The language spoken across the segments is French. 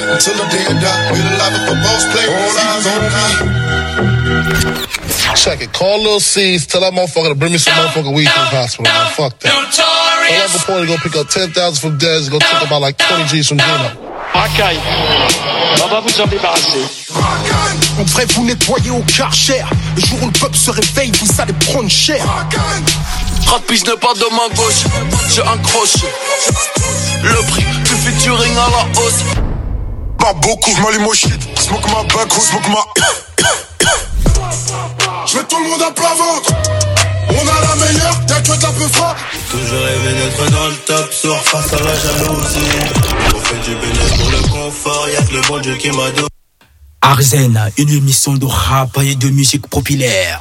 until the day I die. We the life of a boss player. All eyes on me. Check it. Call Lil C's. Tell that motherfucker to bring me some motherfucking weed to the hospital. Man. Fuck that. Tell that before to go pick up 10,000 from Dez and go take about like 20 G's from Gino. Racaille. On va vous en débarrasser. On devrait vous nettoyer au Karcher. Le jour où le peuple se réveille, vous allez prendre cher. Rapide ne pas de ma gauche, j'ai un crochet. Le prix du featuring à la hausse. Pas beaucoup, j'm'allume au shit. Smoke my back, smoke my. J'mets tout le monde à plat ventre. On a la meilleure, y'a que de la peu froid. Toujours rêvé d'être dans le top, sur face à la jalousie. On fait du bénéfice pour le confort, y'a que le bon Dieu qui m'a donné. Arzen, une émission de rap et de musique populaire.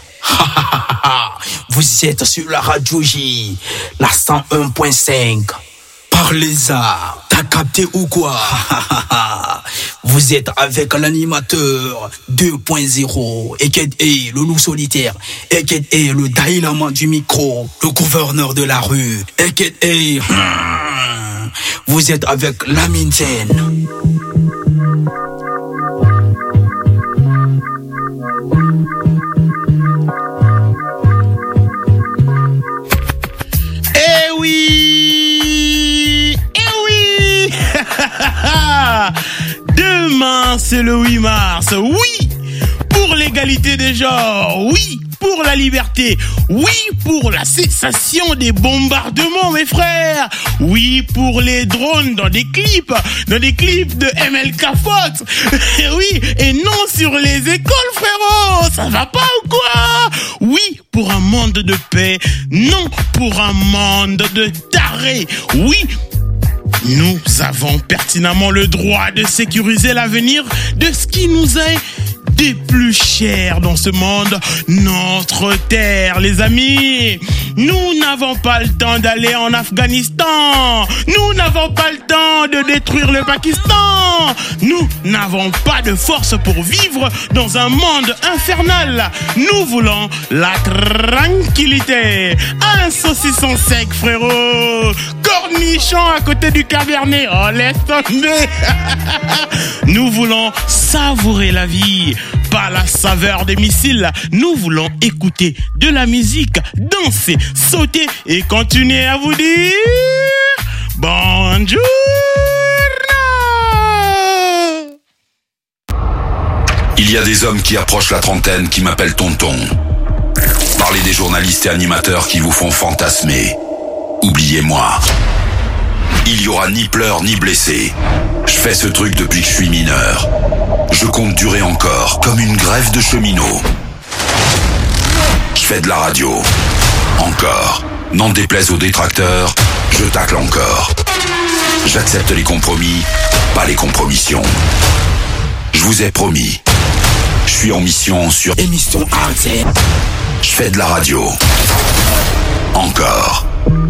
Vous êtes sur la radio J, la 101.5. Parlez-en, t'as capté ou quoi? Vous êtes avec l'animateur 2.0, Eked A, le loup solitaire, Eked A, le dynamo du micro, le gouverneur de la rue, Eked A. Vous êtes avec Lamine Zen. Demain, c'est le 8 mars. Oui, pour l'égalité des genres. Oui, pour la liberté. Oui, pour la cessation des bombardements, mes frères. Oui, pour les drones dans des clips de MLK Fox. Oui, et non sur les écoles, frérot. Ça va pas ou quoi? Oui, pour un monde de paix. Non, pour un monde de tarés. Oui, nous avons pertinemment le droit de sécuriser l'avenir de ce qui nous est des plus chers dans ce monde, notre terre, les amis. Nous n'avons pas le temps d'aller en Afghanistan. Nous n'avons pas le temps de détruire le Pakistan. Nous n'avons pas de force pour vivre dans un monde infernal. Nous voulons la tranquillité. Un saucisson sec, frérot. Cornichon à côté du cabernet. Oh, laisse tomber. Nous voulons savourer la vie, pas la saveur des missiles. Nous voulons écouter de la musique, danser, sauter et continuer à vous dire bonjour. Il y a des hommes qui approchent la trentaine qui m'appellent tonton. Parlez des journalistes et animateurs qui vous font fantasmer. Oubliez-moi. Il y aura ni pleurs ni blessés. Je fais ce truc depuis que je suis mineur. Je compte durer encore, comme une grève de cheminots. Je fais de la radio. Encore. N'en déplaise aux détracteurs, je tacle encore. J'accepte les compromis, pas les compromissions. Je vous ai promis. Je suis en mission sur Émission Arzen. Je fais de la radio. Encore.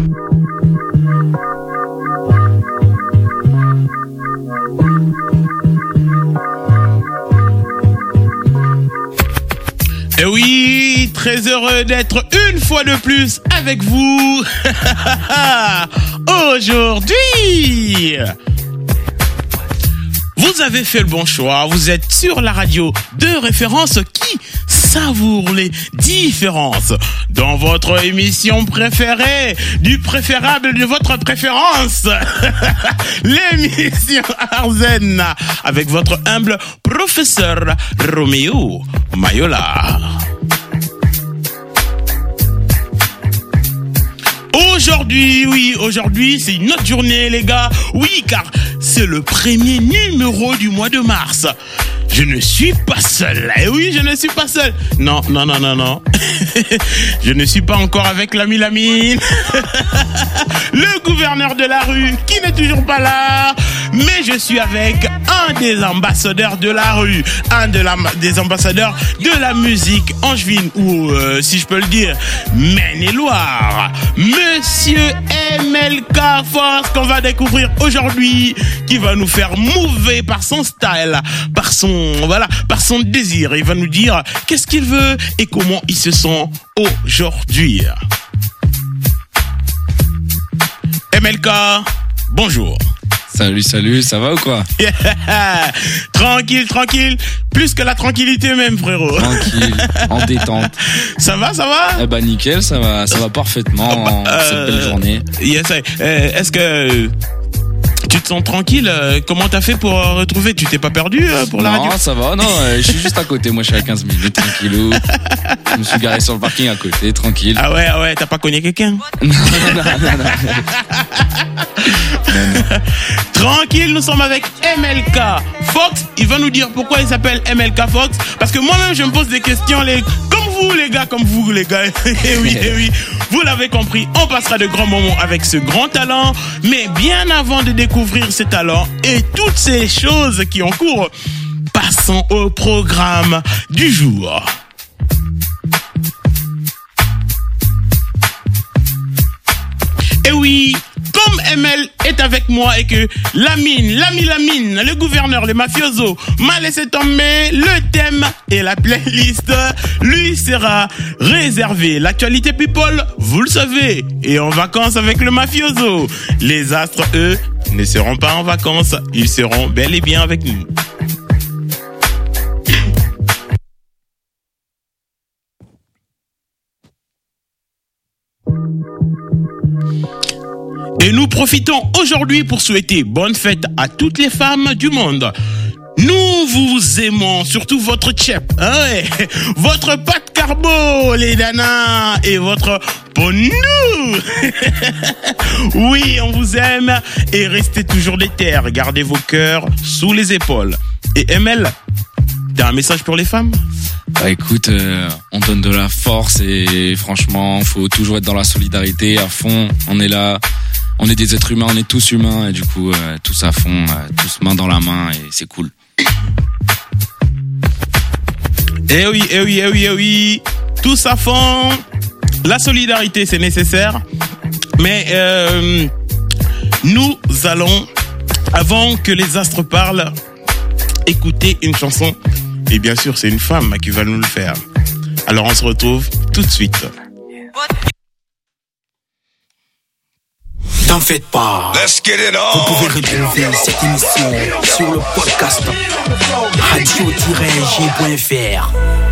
Et oui, très heureux d'être une fois de plus avec vous. Aujourd'hui, vous avez fait le bon choix. Vous êtes sur la radio de référence qui savoure les différences dans votre émission préférée, du préférable de votre préférence. L'émission Arzen avec votre humble professeur Roméo Mayola. Aujourd'hui, c'est une autre journée, les gars. Oui, car c'est le premier numéro du mois de mars. Je ne suis pas seul. Eh oui, je ne suis pas seul. Non. Je ne suis pas encore avec l'ami Lamine. Le gouverneur de la rue, qui n'est toujours pas là. Mais je suis avec un des ambassadeurs de la rue. Des ambassadeurs de la musique angevine. Ou, si je peux le dire, Maine-et-Loire. Monsieur MLK Force, qu'on va découvrir aujourd'hui. Qui va nous faire mouver par son style. Par son désir. Il va nous dire qu'est-ce qu'il veut et comment il se sent aujourd'hui. MLK, bonjour. Salut, ça va ou quoi? Tranquille. Plus que la tranquillité même, frérot. Tranquille, en détente. Ça va? Eh ben nickel, ça va parfaitement cette belle journée. Yes, est-ce que tu te sens tranquille? Comment t'as fait pour retrouver? Tu t'es pas perdu pour la radio? Non, ça va, je suis juste à côté. Moi, je suis à 15 minutes, tranquillou. Je me suis garé sur le parking à côté, tranquille. Ah ouais, t'as pas cogné quelqu'un? Non. Tranquille, nous sommes avec MLK Fox. Il va nous dire pourquoi il s'appelle MLK Fox. Parce que moi-même, je me pose des questions, comme vous les gars. Et oui, vous l'avez compris, on passera de grands moments avec ce grand talent. Mais bien avant de découvrir ses talents et toutes ces choses qui ont cours, passons au programme du jour. Et oui, comme ML est avec moi et que Lamine, le gouverneur, le mafioso, m'a laissé tomber, le thème et la playlist lui sera réservé. L'actualité people, vous le savez, est en vacances avec le mafioso. Les astres, eux, ne seront pas en vacances, ils seront bel et bien avec nous. Et nous profitons aujourd'hui pour souhaiter bonne fête à toutes les femmes du monde. Nous vous aimons, surtout votre chep, votre pâte carbo, les nanas, et votre ponou. Oui, on vous aime et restez toujours déter. Gardez vos cœurs sous les épaules. Et ML, t'as un message pour les femmes? Bah écoute, on donne de la force et franchement, faut toujours être dans la solidarité à fond. On est là. On est des êtres humains, on est tous humains et du coup tous à fond, tous main dans la main et c'est cool. Eh oui, tous à fond. La solidarité c'est nécessaire, mais nous allons, avant que les astres parlent, écouter une chanson. Et bien sûr c'est une femme qui va nous le faire. Alors on se retrouve tout de suite. N'en faites pas. Let's get it on. Vous pouvez retrouver cette émission sur le podcast radio-g.fr.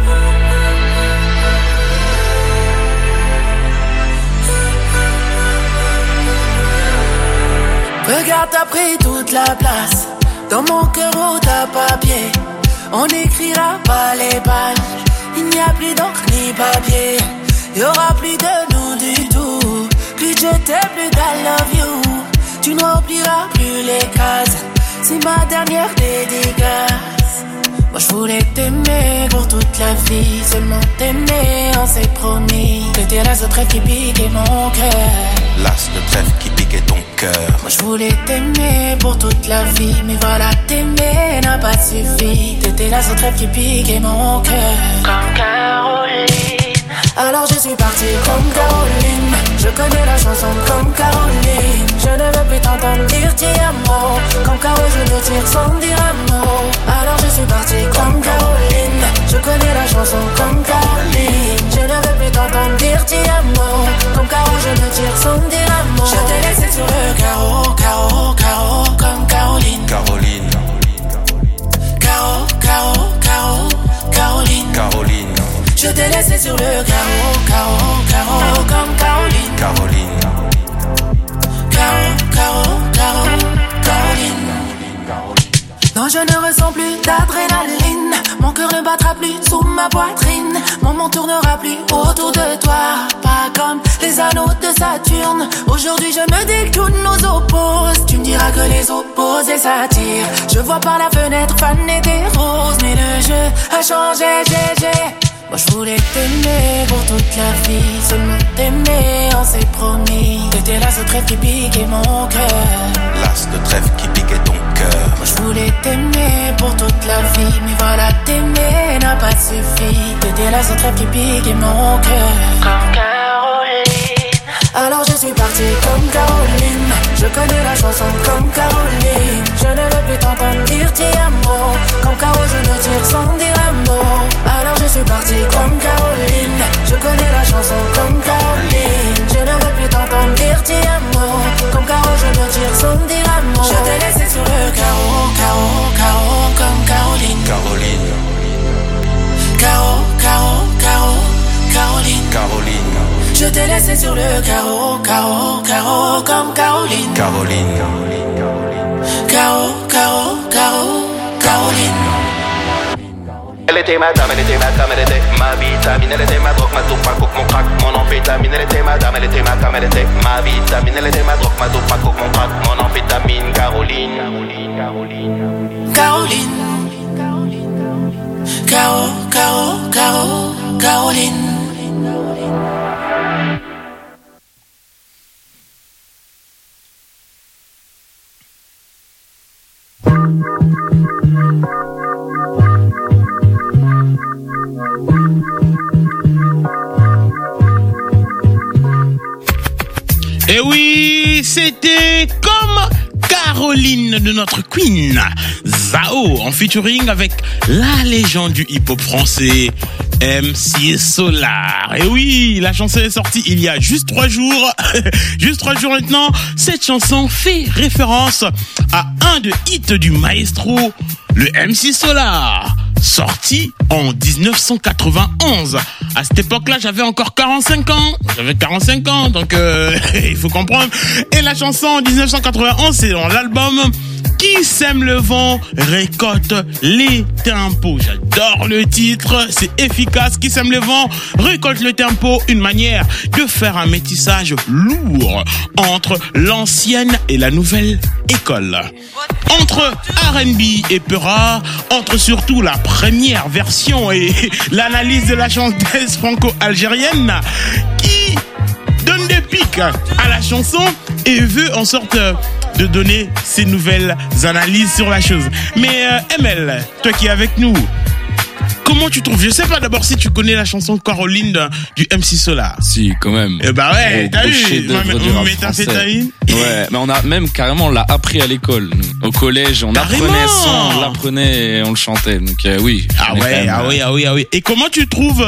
Regarde, t'as pris toute la place. Dans mon cœur, au tas papier. On n'écrira pas les pages. Il n'y a plus d'encre ni papier. Il y aura plus de nous du tout. Plus je t'aime, plus I love you. Tu n'oublieras plus les cases. C'est ma dernière dédicace. Moi je voulais t'aimer pour toute la vie. Seulement t'aimer, on s'est promis. T'étais l'as de trêve qui piquait mon cœur. L'as de trêve qui piquait ton cœur. Moi je voulais t'aimer pour toute la vie. Mais voilà, t'aimer n'a pas suffi. T'étais l'as de trêve qui piquait mon cœur. Comme Caroline. Alors je suis partie comme Caroline. Je connais la chanson comme Caroline. Je ne veux plus t'entendre dire ti amo. Comme Caro je me tire sans dire un mot. Alors je suis partie comme Caroline. Je connais la chanson comme Caroline. Je ne veux plus t'entendre dire ti amo. Comme Caro je me tire sans dire un mot. Je t'ai laissé sur le carreau, carreau, carreau. Comme Caroline. Caroline. Carreau, carreau, carreau. Caroline. Caroline. Je t'ai laissé sur le carreau, carreau, carreau, comme Caroline. Caroline. Carreau, carreau, carreau, Caroline. Non, je ne ressens plus d'adrénaline. Mon cœur ne battra plus sous ma poitrine. Mon monde tournera plus autour de toi. Pas comme les anneaux de Saturne. Aujourd'hui je me dis que tout nous oppose. Tu me diras que les opposés s'attirent. Je vois par la fenêtre faner des roses. Mais le jeu a changé, Moi je voulais t'aimer pour toute la vie. Seulement t'aimer, on s'est promis. T'étais l'as de trêve qui piquait mon cœur. L'as de trêve qui piquait ton cœur. Moi je voulais t'aimer pour toute la vie. Mais voilà, t'aimer n'a pas suffi. T'étais l'as de trêve qui piquait mon cœur. Comme Caroline. Alors je suis partie comme Caroline. Je connais la chanson comme Caroline. Je ne veux plus t'entendre dire ti amo. Comme Caro je me tire sans dire un mot. Alors je suis partie comme Caroline. Je connais la chanson comme Caroline. Je ne veux plus t'entendre dire ti amo. Comme Caro je me tire sans dire un mot. Je t'ai laissé Je t'ai laissé sur le carreau, carreau, carreau, comme Caroline. Caroline. Carreau, carreau, carreau, Caroline. Elle était ma dame, elle était ma cam, elle était ma vitamine, elle était ma drogue, ma dope, ma coke, mon crack, mon amphétamine. Elle était ma dame, elle était ma cam, elle était ma vitamine, elle était ma drogue, ma dope, ma coke, mon crack, mon amphétamine. Caroline. Caroline. Caro, Caro, Caro, Caroline. Et oui, c'était comme Caroline de notre Queen, Zao, en featuring avec la légende du hip-hop français, MC Solar. Et oui, la chanson est sortie il y a juste 3 jours. Juste 3 jours maintenant. Cette chanson fait référence à un de hits du maestro, le MC Solar, sorti en 1991. À cette époque-là, j'avais encore 45 ans. J'avais 45 ans, donc il faut comprendre. Et la chanson en 1991, c'est dans l'album Qui sème le vent récolte les tempos. J'adore le titre, c'est efficace. Qui sème le vent récolte le tempo, une manière de faire un métissage lourd entre l'ancienne et la nouvelle école. Entre R&B et Peura, entre surtout la première version et l'analyse de la chanteuse franco-algérienne qui donne des pics à la chanson et veut en sorte de donner ses nouvelles analyses sur la chose. Mais ML, toi qui es avec nous, comment tu trouves? Je sais pas d'abord si tu connais la chanson Caroline du MC Solar. Si, quand même. Eh bah ouais, t'as vu, méthamphétamine. Ouais, mais on a même carrément, on l'a appris à l'école. Nous. Au collège, on apprenait ça, on l'apprenait et on le chantait. Donc oui. Ah oui. Et comment tu trouves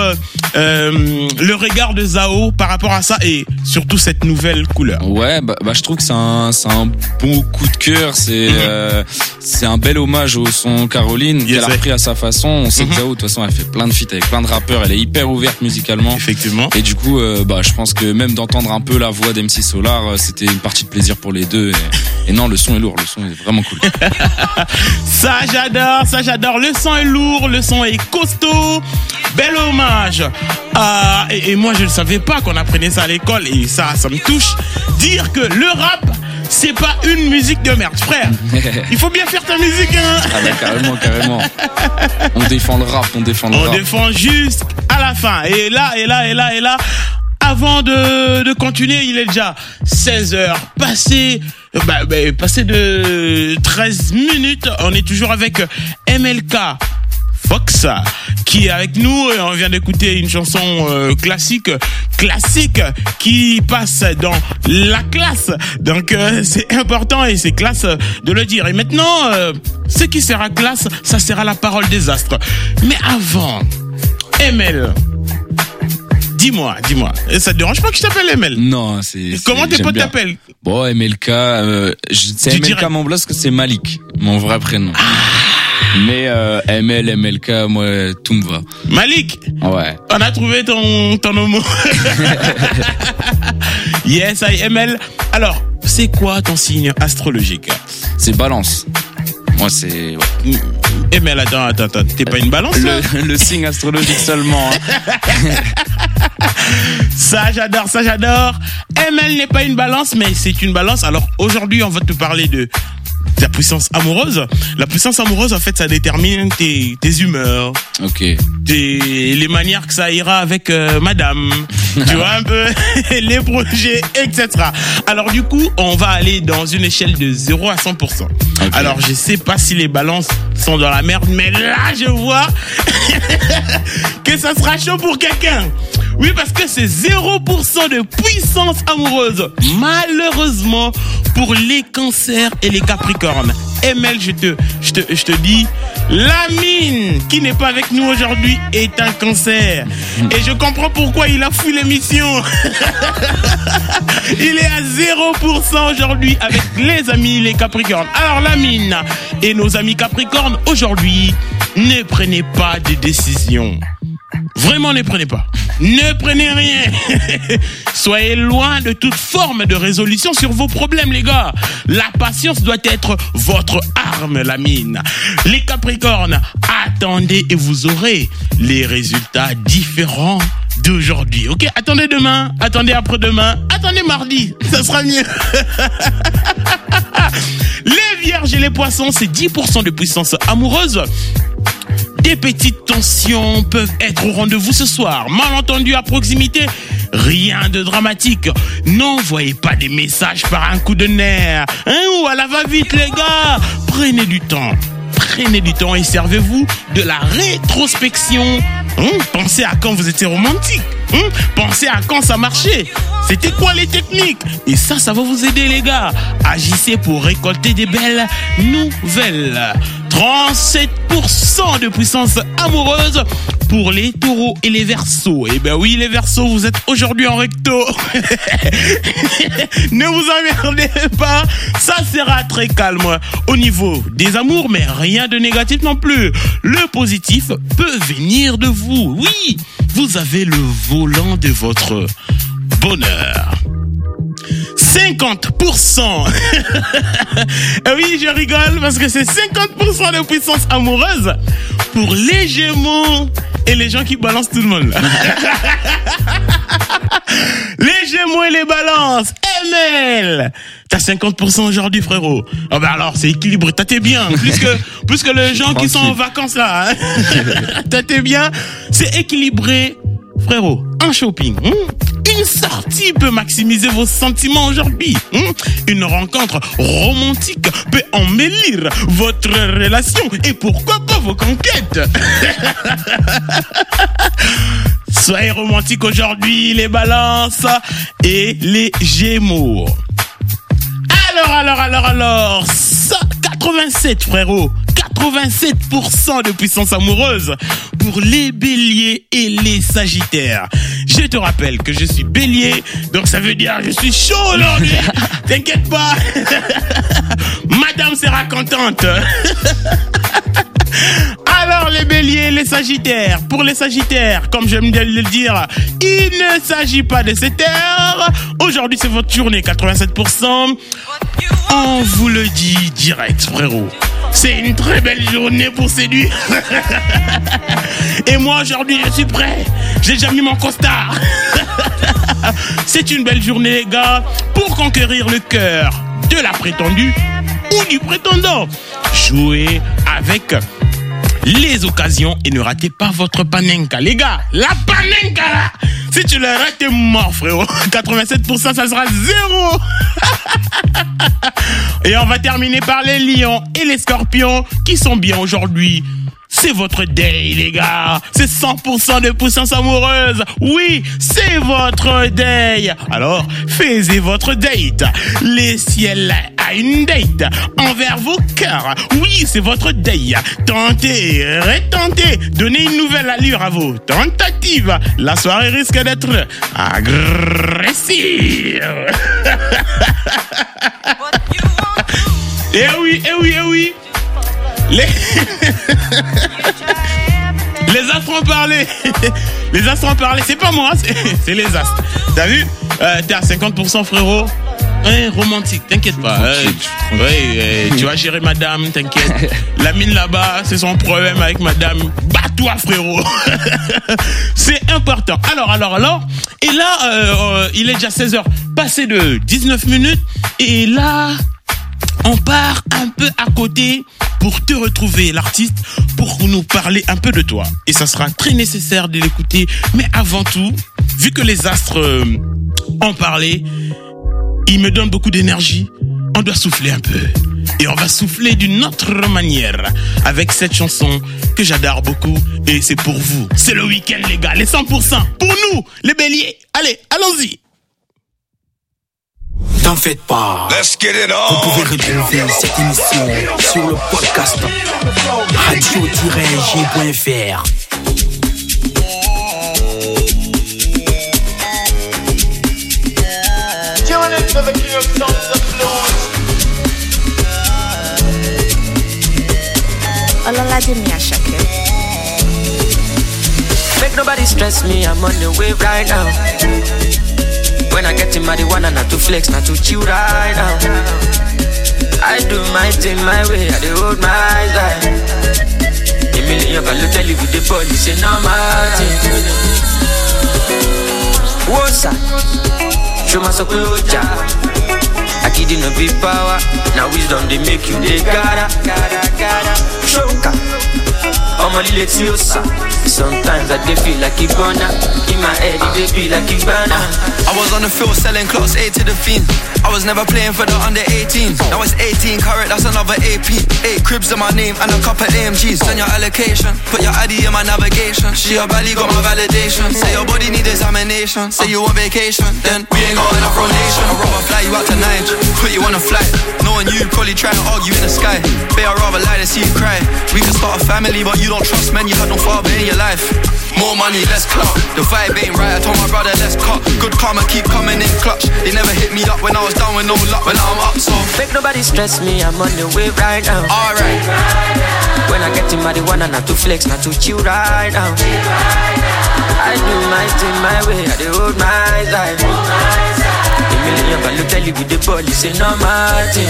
le regard de Zao par rapport à ça et surtout cette nouvelle couleur? Ouais, bah je trouve que c'est un bon coup de cœur. C'est un bel hommage au son Caroline qu'elle a repris à sa façon. On sait que Zao, de toute façon, elle fait plein de feats avec plein de rappeurs. Elle est hyper ouverte musicalement. Effectivement. Et du coup, je pense que même d'entendre un peu la voix d'MC Solar, c'était une partie de plaisir pour les deux. Et non, le son est lourd. Le son est vraiment cool. Ça, j'adore. Le son est lourd, le son est costaud. Bel hommage. Et moi, je ne savais pas qu'on apprenait ça à l'école. Et ça me touche. Dire que le rap, c'est pas une musique de merde, frère. Il faut bien faire ta musique, hein. Ah bah, carrément. On défend le rap, on défend juste à la fin. Et là. Avant de continuer, il est déjà 16h passé de 13 minutes. On est toujours avec MLK Fox qui est avec nous et on vient d'écouter une chanson classique qui passe dans la classe. Donc c'est important et c'est classe de le dire. Et maintenant, ce qui sera classe, ça sera la parole des astres. Mais avant, ML, dis-moi, ça te dérange pas que je t'appelle ML? Non, c'est... Comment tes potes t'appellent? Bon, MLK, c'est MLK mon blast que c'est Malik, mon vrai prénom. Mais MLK, moi, tout me va. Malik? Ouais. On a trouvé ton homo. Yes, ML. Alors, c'est quoi ton signe astrologique? C'est Balance. Moi, c'est... Ouais. ML, attends, t'es pas une balance, là? Le signe astrologique seulement. Ça, j'adore. ML n'est pas une balance, mais c'est une balance. Alors, aujourd'hui, on va te parler de la puissance amoureuse. La puissance amoureuse, en fait, ça détermine tes humeurs. Ok. Les manières que ça ira avec madame. Tu vois un peu les projets, etc. Alors du coup, on va aller dans une échelle de 0 à 100%. Okay. Alors je sais pas si les balances sont dans la merde, mais là je vois que ça sera chaud pour quelqu'un. Oui, parce que c'est 0% de puissance amoureuse. Malheureusement, pour les cancers et les capricornes. ML, je te dis, Lamine, qui n'est pas avec nous aujourd'hui, est un cancer. Et je comprends pourquoi il a fui l'émission. Il est à 0% aujourd'hui avec les amis, les capricornes. Alors, Lamine et nos amis capricornes, aujourd'hui, ne prenez pas de décisions Vraiment, ne prenez pas. Ne prenez rien. Soyez loin de toute forme de résolution sur vos problèmes, les gars. La patience doit être votre arme, la mine. Les Capricornes, attendez et vous aurez les résultats différents d'aujourd'hui. Ok, attendez demain, attendez après-demain, attendez mardi, ça sera mieux. Les Vierges et les Poissons, c'est 10% de puissance amoureuse. Des petites tensions peuvent être au rendez-vous ce soir. Malentendu à proximité, rien de dramatique. N'envoyez pas des messages par un coup de nerf. Ou à la va-vite, les gars. Prenez du temps. Prenez du temps et servez-vous de la rétrospection. Pensez à quand vous étiez romantique. Pensez à quand ça marchait. C'était quoi les techniques? Et ça va vous aider, les gars. Agissez pour récolter des belles nouvelles. 37% de puissance amoureuse pour les taureaux et les verseaux. Eh ben oui, les verseaux, vous êtes aujourd'hui en recto. Ne vous emmerdez pas, ça sera très calme au niveau des amours, mais rien de négatif non plus. Le positif peut venir de vous. Oui, vous avez le volant de votre bonheur. 50%. Oui, je rigole parce que c'est 50% de puissance amoureuse pour les Gémeaux et les gens qui balancent tout le monde. Là. Les Gémeaux et les balances. ML. T'as 50% aujourd'hui, frérot. Ah bah alors, c'est équilibré. T'es bien. Plus que les gens qui sont en vacances là. Hein. T'es bien. C'est équilibré, frérot. Un shopping. Une sortie peut maximiser vos sentiments aujourd'hui. Une rencontre romantique peut embellir votre relation et pourquoi pas vos conquêtes. Soyez romantiques aujourd'hui, les balances et les gémeaux. Alors, 87 frérot, 87% de puissance amoureuse pour les béliers et les sagittaires. Je te rappelle que je suis bélier, donc ça veut dire que je suis chaud aujourd'hui. T'inquiète pas. Madame sera contente. Alors les béliers, les sagittaires. Pour les sagittaires, comme j'aime bien le dire, il ne s'agit pas de cette heure. Aujourd'hui c'est votre journée, 87%. On vous le dit direct, frérot. C'est une très belle journée pour séduire. Et moi aujourd'hui je suis prêt. J'ai déjà mis mon costard. C'est une belle journée, les gars, pour conquérir le cœur de la prétendue ou du prétendant. Jouez avec les occasions et ne ratez pas votre panenka. Les gars, la panenka là, si tu la rates, t'es mort, frérot. 87%, ça sera 0. Et on va terminer par les lions et les scorpions qui sont bien aujourd'hui. C'est votre day, les gars. C'est 100% de puissance amoureuse. Oui, c'est votre day. Alors, faisez votre date. Les ciels a une date envers vos cœurs. Oui, c'est votre day. Tentez, retentez. Donnez une nouvelle allure à vos tentatives. La soirée risque d'être agressive. Eh oui. Les astres ont parlé. Les astres ont parlé. C'est pas moi, c'est les astres. T'as vu? T'es à 50%, frérot. Romantique, t'inquiète pas. Tu vas gérer madame, t'inquiète. La mine là-bas, c'est son problème avec madame. Bats-toi, frérot. C'est important. Alors. Et là, il est déjà 16h, passé de 19 minutes. Et là, on part un peu à côté pour te retrouver, l'artiste, pour nous parler un peu de toi. Et ça sera très nécessaire de l'écouter. Mais avant tout, vu que les astres en parlaient, ils me donnent beaucoup d'énergie. On doit souffler un peu. Et on va souffler d'une autre manière avec cette chanson que j'adore beaucoup. Et c'est pour vous. C'est le week-end, les gars. Les 100%. Pour nous, les béliers. Allez, allons-y. T'en faites pas. Let's get it on. Vous pouvez retrouver cette émission sur le podcast radio-g.fr. Ọlọ́ládé mi Àṣàkẹ́. Make nobody stress me, I'm on the wave right now. When I get in marijuana, not to flex, not to chill right now. I do my thing my way, I do hold my side. A million can tell you with the police, say no matter. What's up? Show my support. I kid in a big power. Now wisdom they make you they gotta. Choka. I'm a little yosa. Sometimes I dey feel like it's gonna. In my head it dey feel like it's gonna. I was on the field selling clocks 8 to the fiend. I was never playing for the under 18. Now it's 18 carat, that's another AP. 8 cribs in my name and a couple AMGs. Send your allocation, put your ID in my navigation. She your belly got my validation. Say your body need examination. Say you on vacation, then we ain't got enough rotation. I'd rather fly you out to Niger, put you on a flight. Knowing you probably try to argue in the sky. Babe, I'd rather lie than see you cry. We can start a family, but you don't trust men. You had no father in your life. More money, less clout. The vibe ain't right, I told my brother let's cut. Good karma keep coming in clutch. They never hit me up when I was down with no luck. When I'm up, so make nobody stress me, I'm on the wave right now. Alright. When I get in marijuana, not to flex, not to chill right now. I do my thing my way, I do hold my side. A million can tell you with the police, say no matter.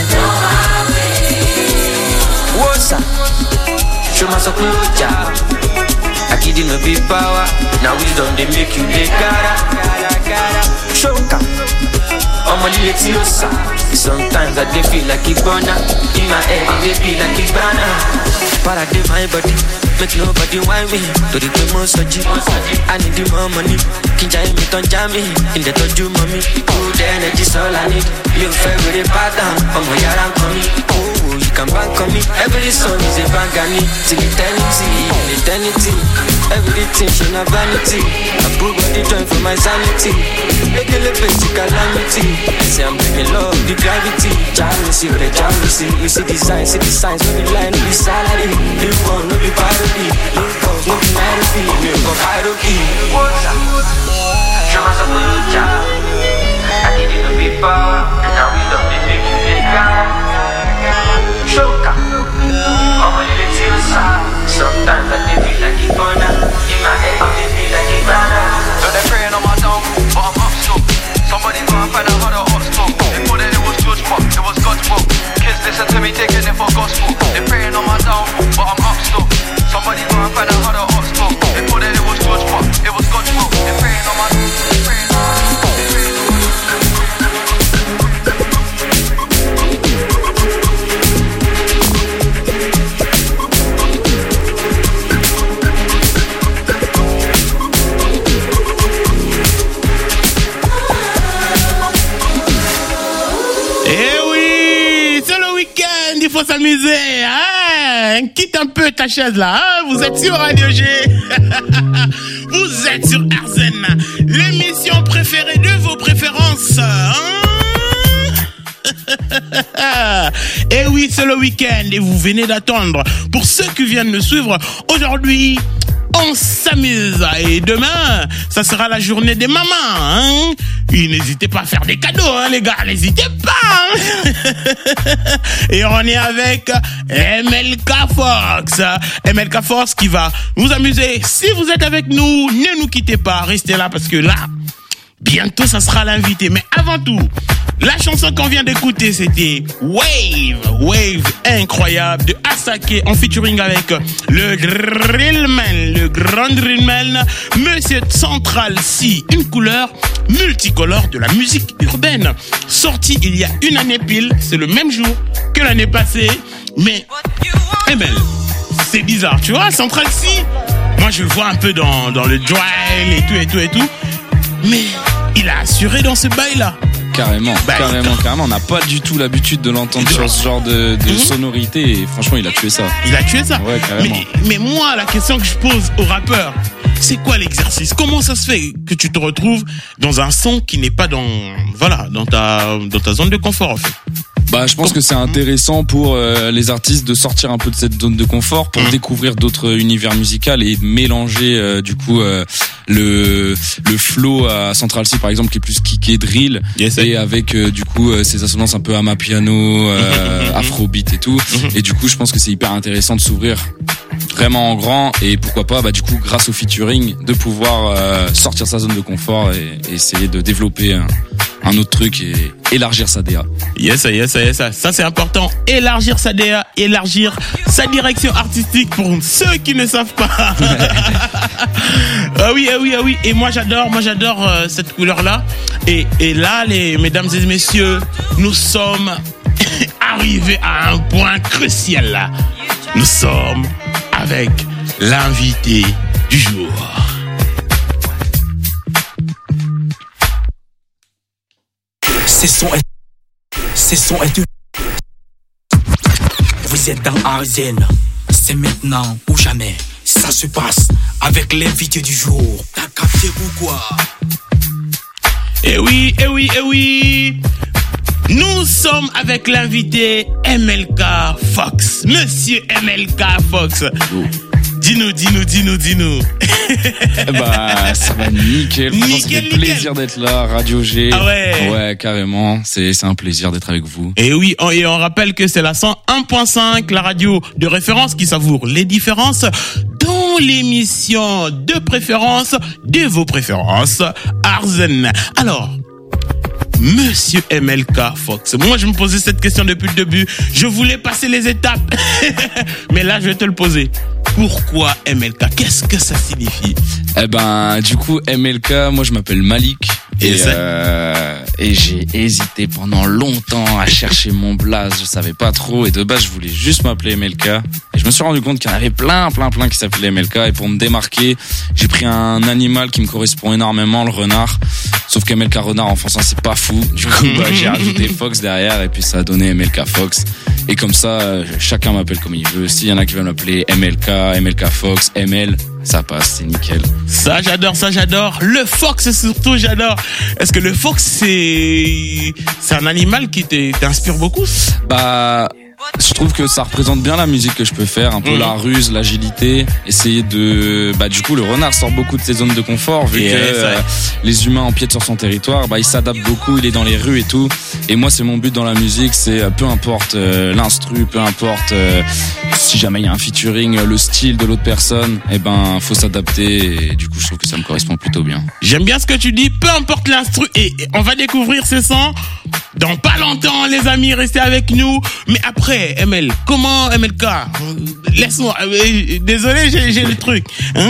What's up? Show my support. I kid in a big power. Now wisdom they make you they gotta. Choka. I'm a little yosa. Sometimes I dey feel like it's gonna. In my head it dey feel like it's gonna. Paradigm my body, make nobody whine me. To the demo soji, I need the more money. Kinja me ton jam me, in the toju mommy. Good energy's all I need. You favorite pattern, I'm a yaran coming. Oh, you can bank on me. Every song is a bangani. Till eternity. Everything she na vanity. I put body joint for my sanity. Make a little bit calamity. Say I'm bringing love, the gravity. Jealousy, the jealousy. You see the signs, no be line, no be salary. You want no be parody. You cause no be melody. You go hierarchy. Show my support, child. I need you to be power. Now we don't make you big guy. Choka. I'm a little yosa. Sometimes I feel like it's gonna. In my head I feel like it's gonna. So they're praying on my downfall, but I'm up still. Somebody go and find out how the hot stuff. They thought that it was George Pop, it was God's will. Kids listen to me taking it for gospel. They're praying on my downfall, but I'm up still. Somebody go and find out how the hot stuff. They thought that it was George Pop, it was God's will. They're praying on my il faut s'amuser, hein? Quitte un peu ta chaise là, hein? Vous êtes sur Radio G. Vous êtes sur Arzen, l'émission préférée de vos préférences, hein? Et oui, c'est le week-end et vous venez d'attendre. Pour ceux qui viennent me suivre, aujourd'hui, on s'amuse. Et demain, ça sera la journée des mamans, hein? Et n'hésitez pas à faire des cadeaux, hein, les gars, n'hésitez pas, hein. Et on est avec MLK Fox. MLK Fox qui va nous amuser. Si vous êtes avec nous, ne nous quittez pas, restez là parce que là, bientôt ça sera l'invité. Mais avant tout, la chanson qu'on vient d'écouter, c'était Wave incroyable de Asake en featuring avec le Drillman, le grand Drillman, Monsieur Central C, une couleur multicolore de la musique urbaine. Sorti il y a une année pile, c'est le même jour que l'année passée, mais c'est bizarre, tu vois, Central C, moi je le vois un peu dans le drill et tout, mais il a assuré dans ce bail-là. Carrément. On n'a pas du tout l'habitude de l'entendre sur ce genre de sonorité et franchement, il a tué ça. Ouais, carrément. Mais moi, la question que je pose aux rappeurs, c'est quoi l'exercice? Comment ça se fait que tu te retrouves dans un son qui n'est pas dans ta zone de confort, en fait? Bah, je pense que c'est intéressant pour les artistes de sortir un peu de cette zone de confort pour découvrir d'autres univers musicaux et de mélanger du coup le flow à Central C par exemple qui est plus kické drill et avec du coup ces assonances un peu amapiano, afrobeat et tout. Et du coup, je pense que c'est hyper intéressant de s'ouvrir vraiment en grand et pourquoi pas du coup grâce au featuring de pouvoir sortir sa zone de confort et essayer de développer un autre truc et élargir sa DA. Yes, ça c'est important, élargir sa DA, élargir sa direction artistique pour ceux qui ne savent pas. Ah oui, et moi j'adore cette couleur là et là mesdames et messieurs, nous sommes arrivés à un point crucial là. Nous sommes avec l'invité du jour. C'est son est une. Vous êtes dans Arzen. C'est maintenant ou jamais. Ça se passe avec l'invité du jour. T'as capté ou quoi? Eh oui. Nous sommes avec l'invité MLK Fox. Monsieur MLK Fox. Dis-nous. Bah, ça va nickel. Ça fait plaisir d'être là, Radio G. Ah ouais. Ouais, carrément. C'est un plaisir d'être avec vous. Et oui, et on rappelle que c'est la 101.5, la radio de référence qui savoure les différences dans l'émission de préférence de vos préférences, Arzen. Alors, Monsieur MLK Fox, moi je me posais cette question depuis le début. Je voulais passer les étapes, mais là je vais te le poser. Pourquoi MLK? Qu'est-ce que ça signifie? Eh ben, du coup, MLK, moi je m'appelle Malik. Et j'ai hésité pendant longtemps à chercher mon blaze, je savais pas trop, et de base je voulais juste m'appeler MLK, et je me suis rendu compte qu'il y en avait plein qui s'appelaient MLK, et pour me démarquer, j'ai pris un animal qui me correspond énormément, le renard, sauf qu'MLK renard en français c'est pas fou, du coup j'ai rajouté Fox derrière, et puis ça a donné MLK Fox, et comme ça chacun m'appelle comme il veut. S'il y en a qui veulent m'appeler MLK Fox, ML, ça passe, c'est nickel. Ça j'adore. Le fox surtout j'adore. Est-ce que le fox c'est un animal qui t'inspire beaucoup? Bah, je trouve que ça représente bien la musique que je peux faire, un peu la ruse, l'agilité, essayer de du coup le renard sort beaucoup de ses zones de confort vu que les humains empiètent sur son territoire, il s'adapte beaucoup, il est dans les rues et tout, et moi c'est mon but dans la musique, c'est peu importe l'instru, peu importe si jamais il y a un featuring, le style de l'autre personne, faut s'adapter, et du coup je trouve que ça me correspond plutôt bien. J'aime bien ce que tu dis, peu importe l'instru, et on va découvrir ces sons dans pas longtemps les amis, restez avec nous. Mais après ML, comment MLK, laisse-moi, désolé j'ai le truc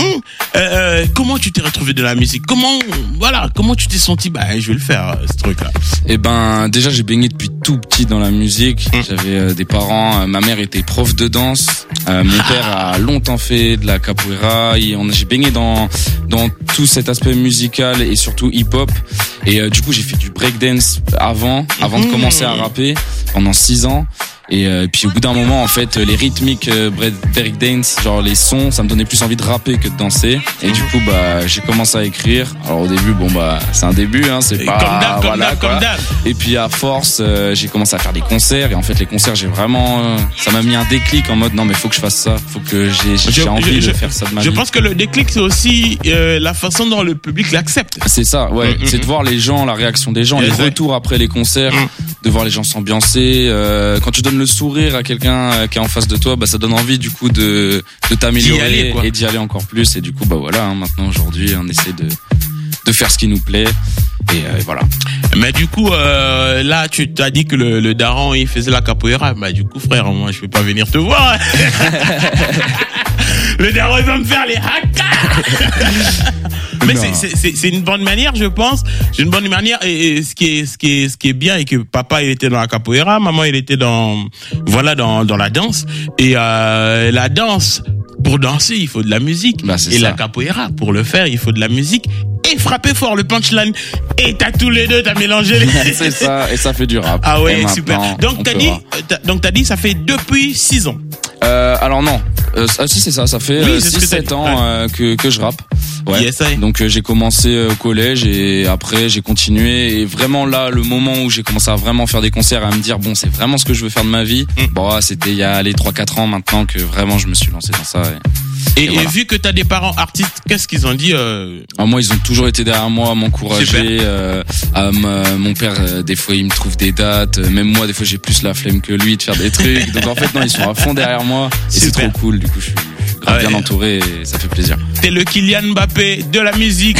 comment tu t'es retrouvé de la musique, comment tu t'es senti? Je vais le faire ce truc là. Déjà j'ai baigné depuis tout petit dans la musique. J'avais des parents, ma mère était prof de danse, mon père a longtemps fait de la capoeira, j'ai baigné dans tout cet aspect musical et surtout hip-hop, et du coup j'ai fait du breakdance avant de commencer à rapper pendant 6 ans. Et puis au bout d'un moment en fait les rythmiques breakdance, genre les sons, ça me donnait plus envie de rapper que de danser, et du coup j'ai commencé à écrire. Alors au début c'est un début c'est pas comme d'hab. Et puis à force j'ai commencé à faire des concerts, et en fait les concerts j'ai vraiment ça m'a mis un déclic en mode non mais faut que je fasse ça, faut que j'ai envie de faire ça de ma vie. Je pense que le déclic c'est aussi la façon dont le public l'accepte. C'est ça, ouais, c'est de voir les gens, la réaction des gens, les retours après les concerts, de voir les gens s'ambiancer, quand tu donnes le sourire à quelqu'un qui est en face de toi, ça donne envie du coup de t'améliorer et d'y aller encore plus, et du coup maintenant aujourd'hui on essaie de faire ce qui nous plaît, et voilà. Mais du coup là tu t'as dit que le daron il faisait la capoeira, du coup frère, moi je peux pas venir te voir. Le daron il va me faire les haka. Mais c'est une bonne manière, je pense. C'est une bonne manière, et ce qui est bien, et que papa il était dans la capoeira, maman il était dans la danse, et la danse, pour danser il faut de la musique, et la capoeira pour le faire il faut de la musique et frapper fort, le punchline, et t'as tous les deux, t'as mélangé les... C'est ça, et ça fait du rap. Ah ouais, super. Donc t'as dit ça fait depuis 6 ans. Alors non, si c'est ça fait 6-7 ans que je rappe. Ouais. Donc j'ai commencé au collège et après j'ai continué et vraiment là le moment où j'ai commencé à vraiment faire des concerts et à me dire bon c'est vraiment ce que je veux faire de ma vie. Bon c'était il y a les 3-4 ans maintenant que vraiment je me suis lancé dans ça. Et voilà. Vu que t'as des parents artistes, qu'est-ce qu'ils ont dit Moi ils ont toujours été derrière moi à m'encourager. Mon père des fois il me trouve des dates, même moi des fois j'ai plus la flemme que lui de faire des trucs. Donc en fait non ils sont à fond derrière moi et c'est trop cool. Du coup je suis bien entouré et ça fait plaisir. T'es le Kylian Mbappé de la musique.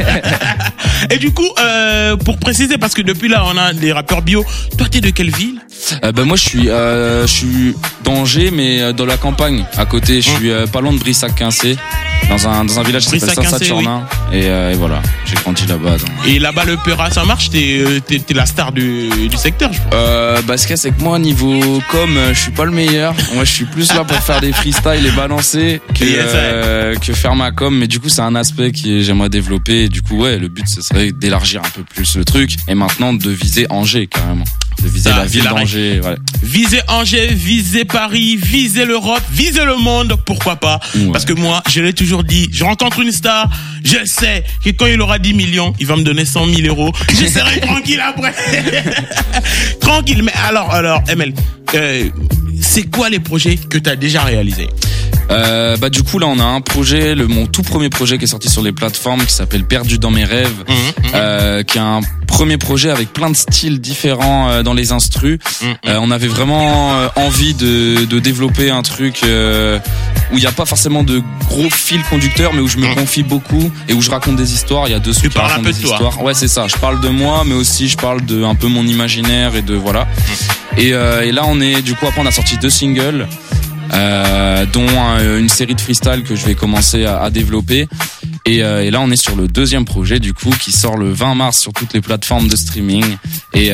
Et du coup pour préciser parce que depuis là on a des rappeurs bio. Toi t'es de quelle ville? Moi je suis d'Angers mais dans la campagne à côté. Je suis pas loin de Brissac-Quincé dans un village qui s'appelle Saint-Saturnin et voilà j'ai grandi là-bas. Et là-bas le Peura ça marche? T'es la star du secteur je pense. Ce qu'il y a c'est que moi niveau je suis pas le meilleur. Moi je suis plus là pour faire des freestyles et balancer que faire ma com, mais du coup c'est un aspect que j'aimerais développer et du coup ouais le but ce serait d'élargir un peu plus le truc et maintenant de viser Angers carrément. De viser la ville d'Angers, ouais. Viser Angers, viser Paris, viser l'Europe, viser le monde, pourquoi pas? Ouais. Parce que moi, je l'ai toujours dit, je rencontre une star, je sais que quand il aura 10 millions, il va me donner 100 000 euros. Je serai tranquille après. Tranquille, mais alors, ML, c'est quoi les projets que tu as déjà réalisés? Du coup là on a un projet, mon tout premier projet qui est sorti sur les plateformes qui s'appelle Perdu dans mes rêves, qui est un premier projet avec plein de styles différents dans les instrus. On avait vraiment envie de développer un truc où il n'y a pas forcément de gros fil conducteur mais où je me confie beaucoup et où je raconte des histoires. Il y a deux sons qui racontent des histoires. Ouais c'est ça, je parle de moi mais aussi je parle de un peu mon imaginaire et de voilà. Et là on est du coup après on a sorti 2 singles. Dont une série de freestyle que je vais commencer à développer et là on est sur le 2e projet du coup qui sort le 20 mars sur toutes les plateformes de streaming et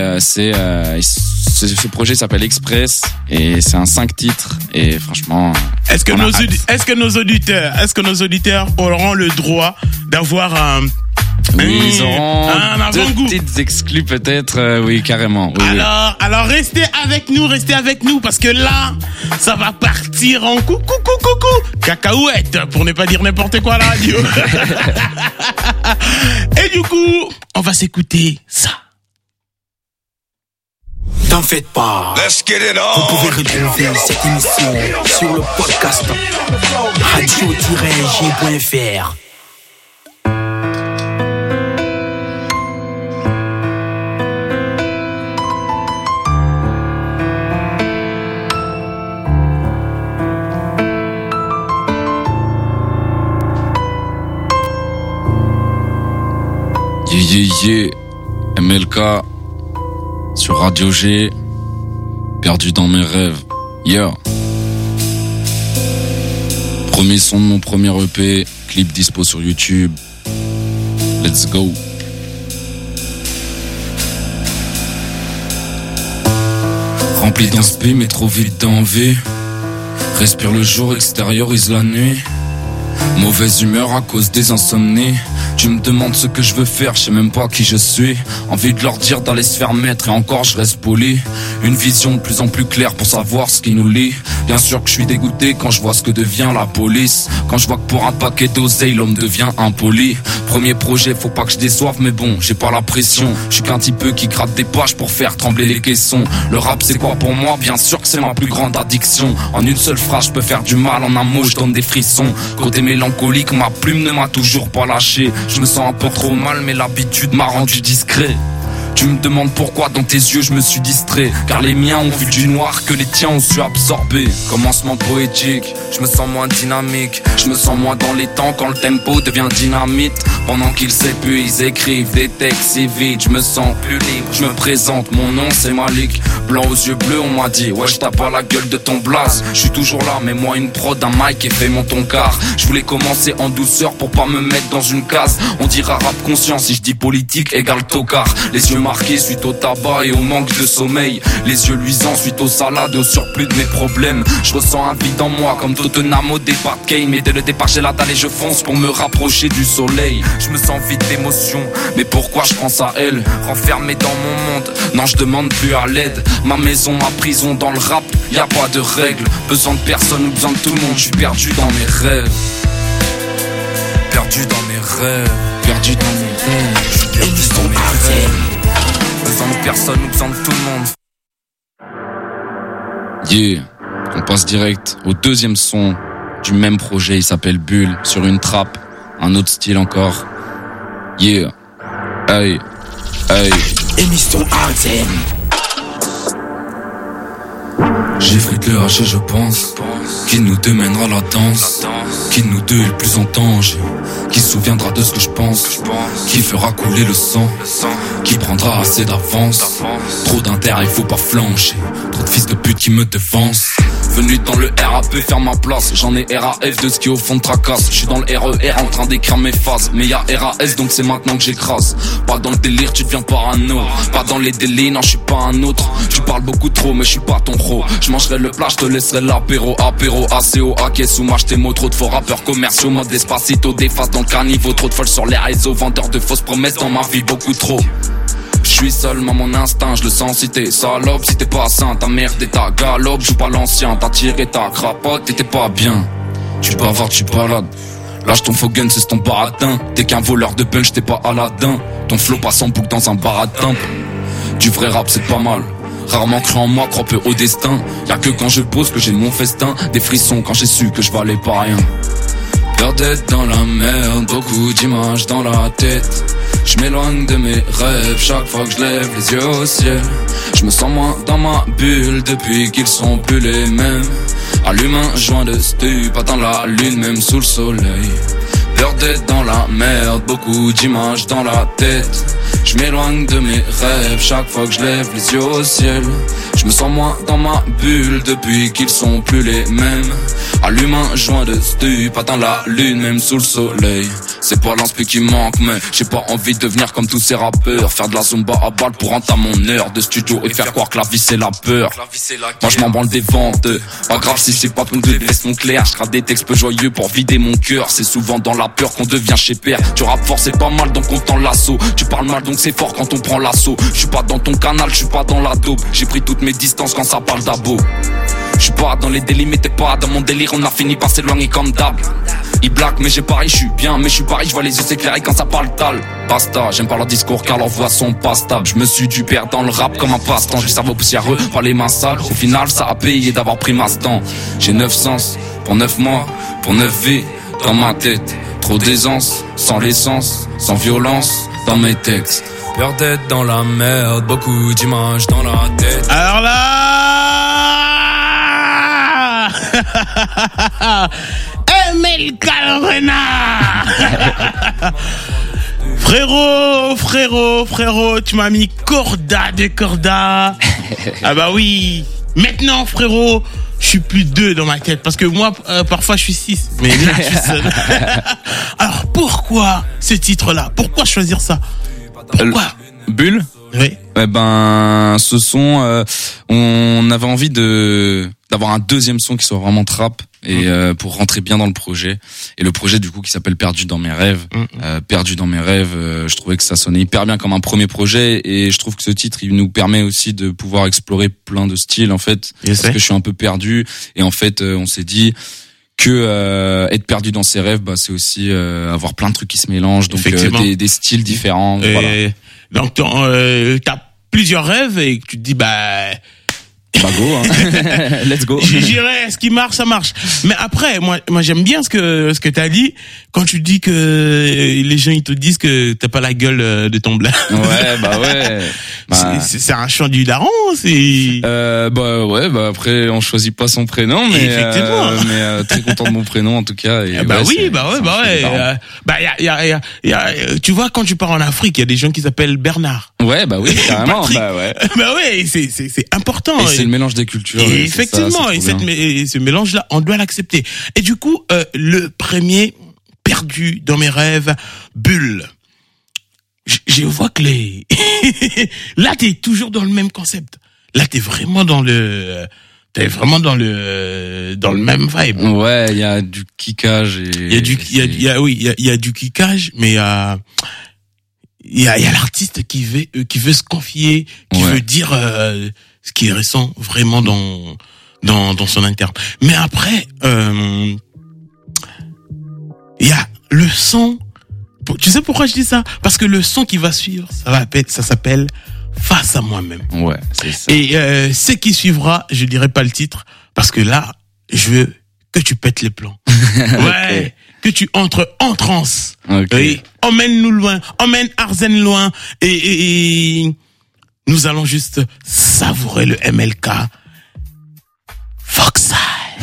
ce projet s'appelle Express et c'est un 5 titres et franchement est-ce que nos auditeurs auront le droit d'avoir un ils auront deux petites exclus peut-être, oui carrément. Oui, alors restez avec nous parce que là, ça va partir en coucou cacahuète pour ne pas dire n'importe quoi à la radio. Et du coup, on va s'écouter ça. T'en faites pas. Vous pouvez retrouver cette émission sur le podcast radio-g.fr. MLK sur Radio G, perdu dans mes rêves. Yeah. Premier son de mon premier EP, clip dispo sur YouTube. Let's go. Rempli d'inspi mais trop vite d'envie. Respire le jour, extériorise la nuit. Mauvaise humeur à cause des insomnies. Tu me demandes ce que je veux faire, je sais même pas qui je suis. Envie de leur dire d'aller se faire mettre et encore je reste poli. Une vision de plus en plus claire pour savoir ce qui nous lie. Bien sûr que je suis dégoûté quand je vois ce que devient la police. Quand je vois que pour un paquet d'oseille l'homme devient impoli. Premier projet, faut pas que je déçoive mais bon, j'ai pas la pression. Je suis qu'un petit peu qui gratte des pages pour faire trembler les caissons. Le rap c'est quoi pour moi? Bien sûr que c'est ma plus grande addiction. En une seule phrase je peux faire du mal, en un mot je donne des frissons. Côté mélancolique, ma plume ne m'a toujours pas lâché. Je me sens un peu trop mal mais l'habitude m'a rendu discret. Tu me demandes pourquoi dans tes yeux je me suis distrait. Car les miens ont vu du noir que les tiens ont su absorber. Commencement poétique, je me sens moins dynamique. Je me sens moins dans les temps quand le tempo devient dynamite. Pendant qu'ils s'épuisent, écrivent des textes si vite. Je me sens plus libre, je me présente, mon nom c'est Malik. Blanc aux yeux bleus, on m'a dit ouais je tape pas la gueule de ton blaze. Je suis toujours là, mais moi une prod, un mic et fais mon ton car. Je voulais commencer en douceur pour pas me mettre dans une case. On dira rap conscient si je dis politique égale tocard. Les yeux marqués suite au tabac et au manque de sommeil. Les yeux luisants suite aux salades et au surplus de mes problèmes. Je ressens un vide en moi comme Tottenham au départ de Kane. Mais dès le départ j'ai la dalle et je fonce pour me rapprocher du soleil. Je me sens vide d'émotion, mais pourquoi je pense à elle? Renfermé dans mon monde, non je demande plus à l'aide. Ma maison, ma prison dans le rap, y a pas de règles. Besoin de personne ou besoin de tout le monde, je suis perdu dans mes rêves. perdu dans mes rêves. Perdu dans mes rêves. Je suis perdu dans mes rêves. Besoin de personne ou besoin de tout le monde. Yeah, on passe direct au deuxième son du même projet, il s'appelle Bulle, sur une trappe, un autre style encore. Yeah, hey, hey. Émission Arden. J'effrite le haché, je pense qui nous deux mènera la danse, qui nous deux est le plus en danger, qui se souviendra de ce que je pense, qui fera couler le sang, qui prendra assez d'avance. Trop d'inter, il faut pas flancher, trop de fils de pute qui me dévancent. Venu dans le RAP faire ma place, j'en ai RAF de ce qui au fond de tracasse. Je suis dans le RER en train d'écrire mes phases, mais y'a RAS donc c'est maintenant que j'écrase. Pas dans le délire, tu deviens parano, pas dans les délits, non je suis pas un autre. Tu parles beaucoup trop mais je suis pas ton ro. Je mangerai le plat, je te laisserai l'apéro. Apéro, ACO, AKSU, mâche tes mots. Trop de faux rappeurs commerciaux, mode Despacito, déface dans le caniveau. Trop de folles sur les réseaux, vendeurs de fausses promesses dans ma vie, beaucoup trop. Je suis seulement mon instinct, je le sens si t'es salope. Si t'es pas sain, ta merde et ta galope. Joue pas l'ancien, t'as tiré ta crapote. T'étais pas bien, tu bavardes, tu balades. Lâche ton faux gun, c'est ton baratin. T'es qu'un voleur de punch, t'es pas Aladdin. Ton flow passe en boucle dans un baratin. Du vrai rap c'est pas mal. Rarement cru en moi, crois peu au destin. Y'a que quand je pose que j'ai mon festin. Des frissons quand j'ai su que je valais pas rien. Peur d'être dans la merde, beaucoup d'images dans la tête. Je m'éloigne de mes rêves chaque fois que je lève les yeux au ciel. Je me sens moins dans ma bulle depuis qu'ils sont plus les mêmes. Allume un joint de stup, attends la lune même sous le soleil. Peur d'être dans la merde, beaucoup d'images dans la tête. Je m'éloigne de mes rêves chaque fois que je lève les yeux au ciel. Je me sens moins dans ma bulle depuis qu'ils sont plus les mêmes. Allume un joint de stup, attends la lune même sous le soleil. C'est pas l'inspi qui manque mais j'ai pas envie de devenir comme tous ces rappeurs. Faire de la zumba à balle pour entamer mon heure de studio et faire croire que la vie c'est la peur. Moi je m'en branle des ventes, pas grave si c'est pas ton de veste mon clair. Je crade des textes peu joyeux pour vider mon cœur. C'est souvent dans la peur qu'on devient chez père. Tu rappes fort c'est pas mal donc on tend l'assaut. Tu parles mal donc c'est fort quand on prend l'assaut. Je suis pas dans ton canal, je suis pas dans la dope. J'ai pris toutes mes distances quand ça parle d'abo. Je suis pas dans les délits mais t'es pas dans mon délire. On a fini par s'éloigner comme d'hab. Ils blaguent mais j'ai pari, je suis bien mais je suis pareil. Je vois les yeux s'éclairer quand ça parle tal. Basta, j'aime pas leur discours car leurs voix sont pas stables. Je me suis dû perdre dans le rap comme un passe-temps. J'ai le cerveau poussiéreux, pas les mains sales. Au final ça a payé d'avoir pris ma stand. J'ai 9 sens pour 9 mois, pour 9 vies dans ma tête. Trop d'aisance, sans l'essence, sans violence dans mes textes. Peur d'être dans la merde, beaucoup d'images dans la tête. Alors là Emel Calrena. Frérot, tu m'as mis corda de corda. Ah bah oui. Maintenant, frérot, je suis plus 2 dans ma tête. Parce que moi, parfois, je suis 6. Mais là, je suis seul. Alors, pourquoi ce titre-là? Pourquoi choisir ça? Pourquoi? Bulle? Oui. Eh ben, ce son, on avait envie d'avoir un deuxième son qui soit vraiment trap et pour rentrer bien dans le projet. Et le projet du coup qui s'appelle Perdu dans mes rêves. Perdu dans mes rêves, je trouvais que ça sonnait hyper bien comme un premier projet et je trouve que ce titre il nous permet aussi de pouvoir explorer plein de styles en fait. Parce que je suis un peu perdu et en fait on s'est dit que être perdu dans ses rêves, bah c'est aussi avoir plein de trucs qui se mélangent, donc des styles différents. Et voilà. Donc t'as plusieurs rêves et tu te dis bah go, hein. Let's go. J'irai, ce qui marche, ça marche. Mais après, moi j'aime bien ce que t'as dit quand tu dis que les gens ils te disent que t'as pas la gueule de ton blague. Ouais, bah ouais. C'est un chant du daron, c'est. Bah ouais, bah après on choisit pas son prénom, mais effectivement. Mais très content de mon prénom en tout cas. Et bah ouais, oui, bah ouais. Y a, tu vois quand tu pars en Afrique, il y a des gens qui s'appellent Bernard. Ouais, bah oui, carrément. Bah ouais. Bah ouais, c'est important. Et c'est le mélange des cultures. Et effectivement, ce mélange-là, on doit l'accepter. Et du coup, le premier perdu dans mes rêves, Bulle. Je vois que là, t'es toujours dans le même concept. Là, t'es vraiment dans le même vibe. Ouais, il y a du kickage et. Il y a du kickage, mais il y a l'artiste qui veut se confier, qui veut dire ce qu'il ressent vraiment dans son interne. Mais après, il y a le son, tu sais pourquoi je dis ça? Parce que le son qui va suivre, ça s'appelle Face à moi-même. Ouais, c'est ça. Et ce qui suivra, je dirais pas le titre, parce que là, je veux que tu pètes les plombs. Ouais, okay. Que tu entres en transe. Okay. Oui, emmène-nous loin, emmène Arzen loin, et nous allons juste savourer le MLK. Foxy.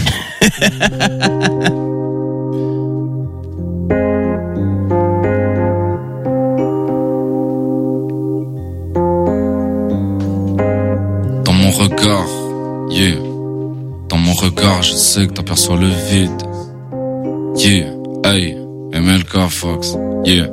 Dans mon regard, yeah. Dans mon regard, je sais que t'aperçois le vide. Yeah, hey, MLK Fox, yeah.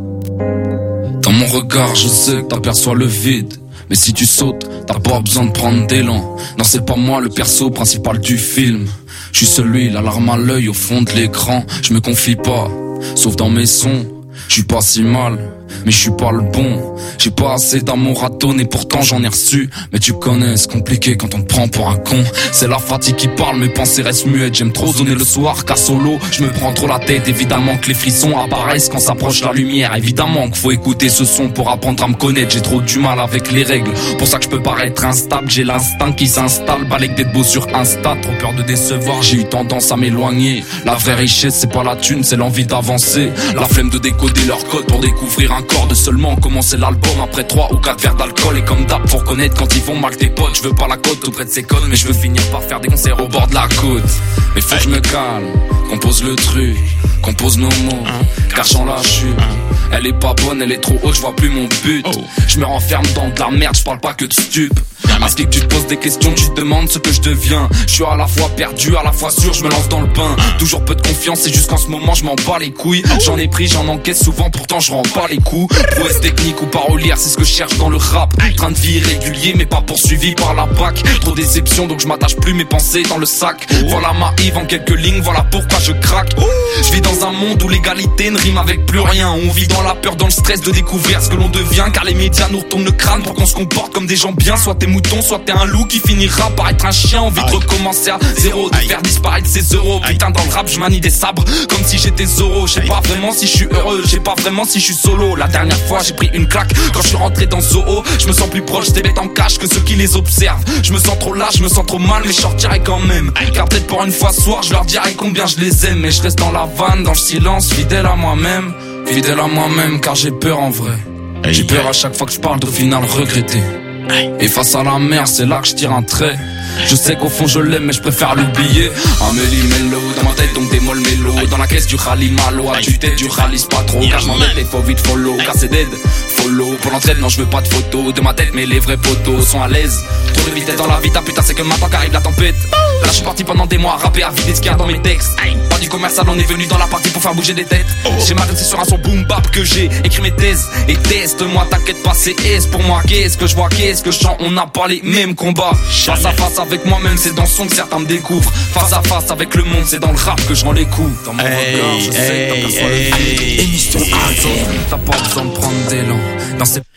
Dans mon regard, je sais que t'aperçois le vide. Mais si tu sautes, t'as pas besoin de prendre d'élan. Non, c'est pas moi le perso principal du film. Je suis celui, la larme à l'œil au fond de l'écran. Je me confie pas, sauf dans mes sons. Je suis pas si mal, mais je suis pas le bon. J'ai pas assez d'amour à donner, pourtant j'en ai reçu. Mais tu connais, c'est compliqué quand on te prend pour un con. C'est la fatigue qui parle, mes pensées restent muettes. J'aime trop zoner le soir, qu'à solo je me prends trop la tête. Évidemment que les frissons apparaissent quand s'approche la lumière. Évidemment qu'il faut écouter ce son pour apprendre à me connaître. J'ai trop du mal avec les règles, pour ça que je peux paraître instable. J'ai l'instinct qui s'installe, balèque d'être beau sur Insta. Trop peur de décevoir, j'ai eu tendance à m'éloigner. La vraie richesse c'est pas la thune, c'est l'envie d'avancer. La flemme de décoder leur code pour découvrir un corps, de seulement commencer l'album après 3 ou 4 verres d'alcool. Et comme d'hab, faut reconnaître quand ils vont mal tes potes. Je veux pas la côte tout près de ces codes, mais je veux finir par faire des concerts au bord de la côte. Mais faut que je me calme, compose le truc, compose nos mots, car j'en lâche une. Elle est pas bonne, elle est trop haute, je vois plus mon but. Je me renferme dans de la merde, je parle pas que de stup. À ce que tu te poses des questions, tu te demandes ce que je deviens. Je suis à la fois perdu, à la fois sûr, je me lance dans le bain. Toujours peu de confiance, c'est juste qu'en ce moment je m'en bats les couilles. J'en ai pris, j'en encaisse souvent, pourtant je rends pas les coups. Prouesse technique ou parolière, c'est ce que je cherche dans le rap. Train de vie irrégulier, mais pas poursuivi par la BAC. Trop de déception, donc je m'attache plus mes pensées dans le sac. Voilà ma Yves en quelques lignes, voilà pourquoi je craque. Je vis dans un monde où l'égalité ne rime avec plus rien. On vit dans la peur, dans le stress de découvrir ce que l'on devient. Car les médias nous retournent le crâne pour qu'on se comporte comme des gens bien. Soit t'es mouton, soit t'es un loup qui finira par être un chien. Envie de recommencer à zéro, de faire disparaître ses euros. Putain, dans le rap je manie des sabres comme si j'étais Zoro. Je sais pas vraiment si je suis heureux, je sais pas vraiment si je suis solo. La dernière fois j'ai pris une claque quand je suis rentré dans Zoo. Je me sens plus proche des bêtes en cache que ceux qui les observent. Je me sens trop là, je me sens trop mal, mais je sortirai quand même. Car peut-être pour une fois ce soir je leur dirai combien je les aime. Mais je reste dans la vanne, dans le silence, fidèle à moi-même. Fidèle à moi-même car j'ai peur en vrai. J'ai peur à chaque fois que je parle d'au final regretter. Et face à la mer, c'est là que je tire un trait. Je sais qu'au fond je l'aime mais je préfère l'oublier. Amélie Mello, dans ma tête donc des molles mélo. Dans la caisse du rallye malo, à tu tête du rallye pas trop. Car je m'embête et faut vite follow, car c'est dead. Follow, pour l'entraide non je veux pas de photos de ma tête mais les vrais potos sont à l'aise. Trop de vitesse dans la vita, putain c'est que maintenant qu'arrive la tempête. Là je suis parti pendant des mois à rapper, à vider ce qu'il y a dans mes textes. Pas du commercial, on est venu dans la partie pour faire bouger des têtes. J'ai m'adressé sur un son boom bap que j'ai écrit mes thèses. Et teste-moi, t'inquiète pas c'est S pour moi. Qu'est-ce que je vois, qu'est-ce que je chante, on n'a pas les mêmes combats. Face à face avec moi-même, c'est dans le son que certains me découvrent. Face à face avec le monde, c'est dans le rap que je rends les coups. Dans mon regard, je sais que t'aperçois le vide. Émission Arzen, t'as pas besoin de prendre d'élan. Dans ces...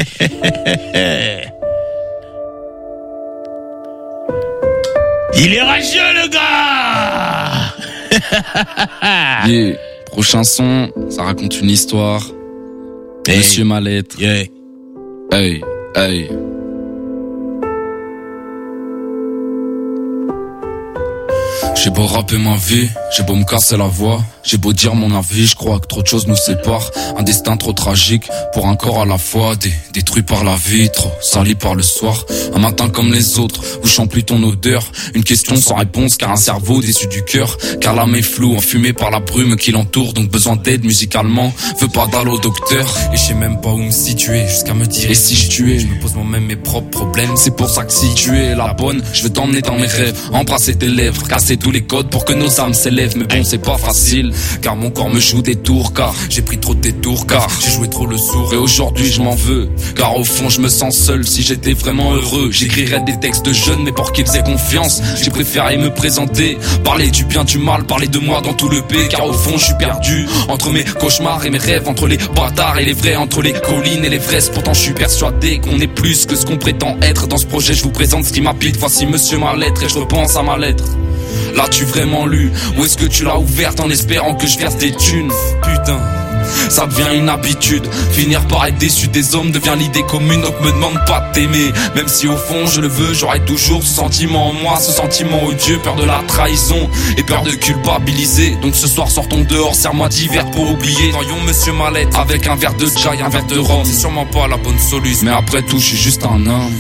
Il est rageux le gars. Yeah. Prochain son, ça raconte une histoire. Hey. Monsieur ma lettre. Yeah. Hey, hey. J'ai beau rapper ma vie, j'ai beau me casser la voix, j'ai beau dire mon avis, je crois que trop de choses nous séparent. Un destin trop tragique pour un corps à la fois, détruit par la vitre, sali par le soir. Un matin comme les autres, où je sens plus ton odeur. Une question sans réponse car un cerveau déçu du cœur. Car l'âme est floue, enfumée par la brume qui l'entoure. Donc besoin d'aide musicalement, veux pas d'aller au docteur. Et je sais même pas où me situer, jusqu'à me dire et si je tuais. Je me pose moi-même mes propres problèmes. C'est pour ça que si tu es la bonne, je veux t'emmener dans mes rêves, embrasser tes lèvres, casser tous les codes pour que nos âmes s'élèvent. Mais bon c'est pas facile, car mon corps me joue des tours. Car j'ai pris trop de détours, car j'ai joué trop le sourd. Et aujourd'hui je m'en veux, car au fond je me sens seul. Si j'étais vraiment heureux, j'écrirais des textes jeunes, mais pour qu'ils aient confiance, j'ai préféré me présenter, parler du bien, du mal, parler de moi dans tout le pays. Car au fond je suis perdu, entre mes cauchemars et mes rêves, entre les bâtards et les vrais, entre les collines et les vrais. Pourtant je suis persuadé qu'on est plus que ce qu'on prétend être. Dans ce projet je vous présente ce qui m'habite, voici monsieur ma lettre. Et je repense à ma lettre. L'as-tu vraiment lu? Ou est-ce que tu l'as ouverte en espérant que je verse des thunes? Putain, ça devient une habitude. Finir par être déçu des hommes devient l'idée commune. Donc me demande pas de t'aimer. Même si au fond je le veux, j'aurai toujours ce sentiment en moi. Ce sentiment odieux, peur de la trahison et peur de culpabiliser. Donc ce soir sortons dehors, serre-moi d'hiver pour oublier. Voyons monsieur Mallette avec un verre de chai, un verre de rhum. C'est sûrement pas la bonne solution, mais après tout je suis juste un homme.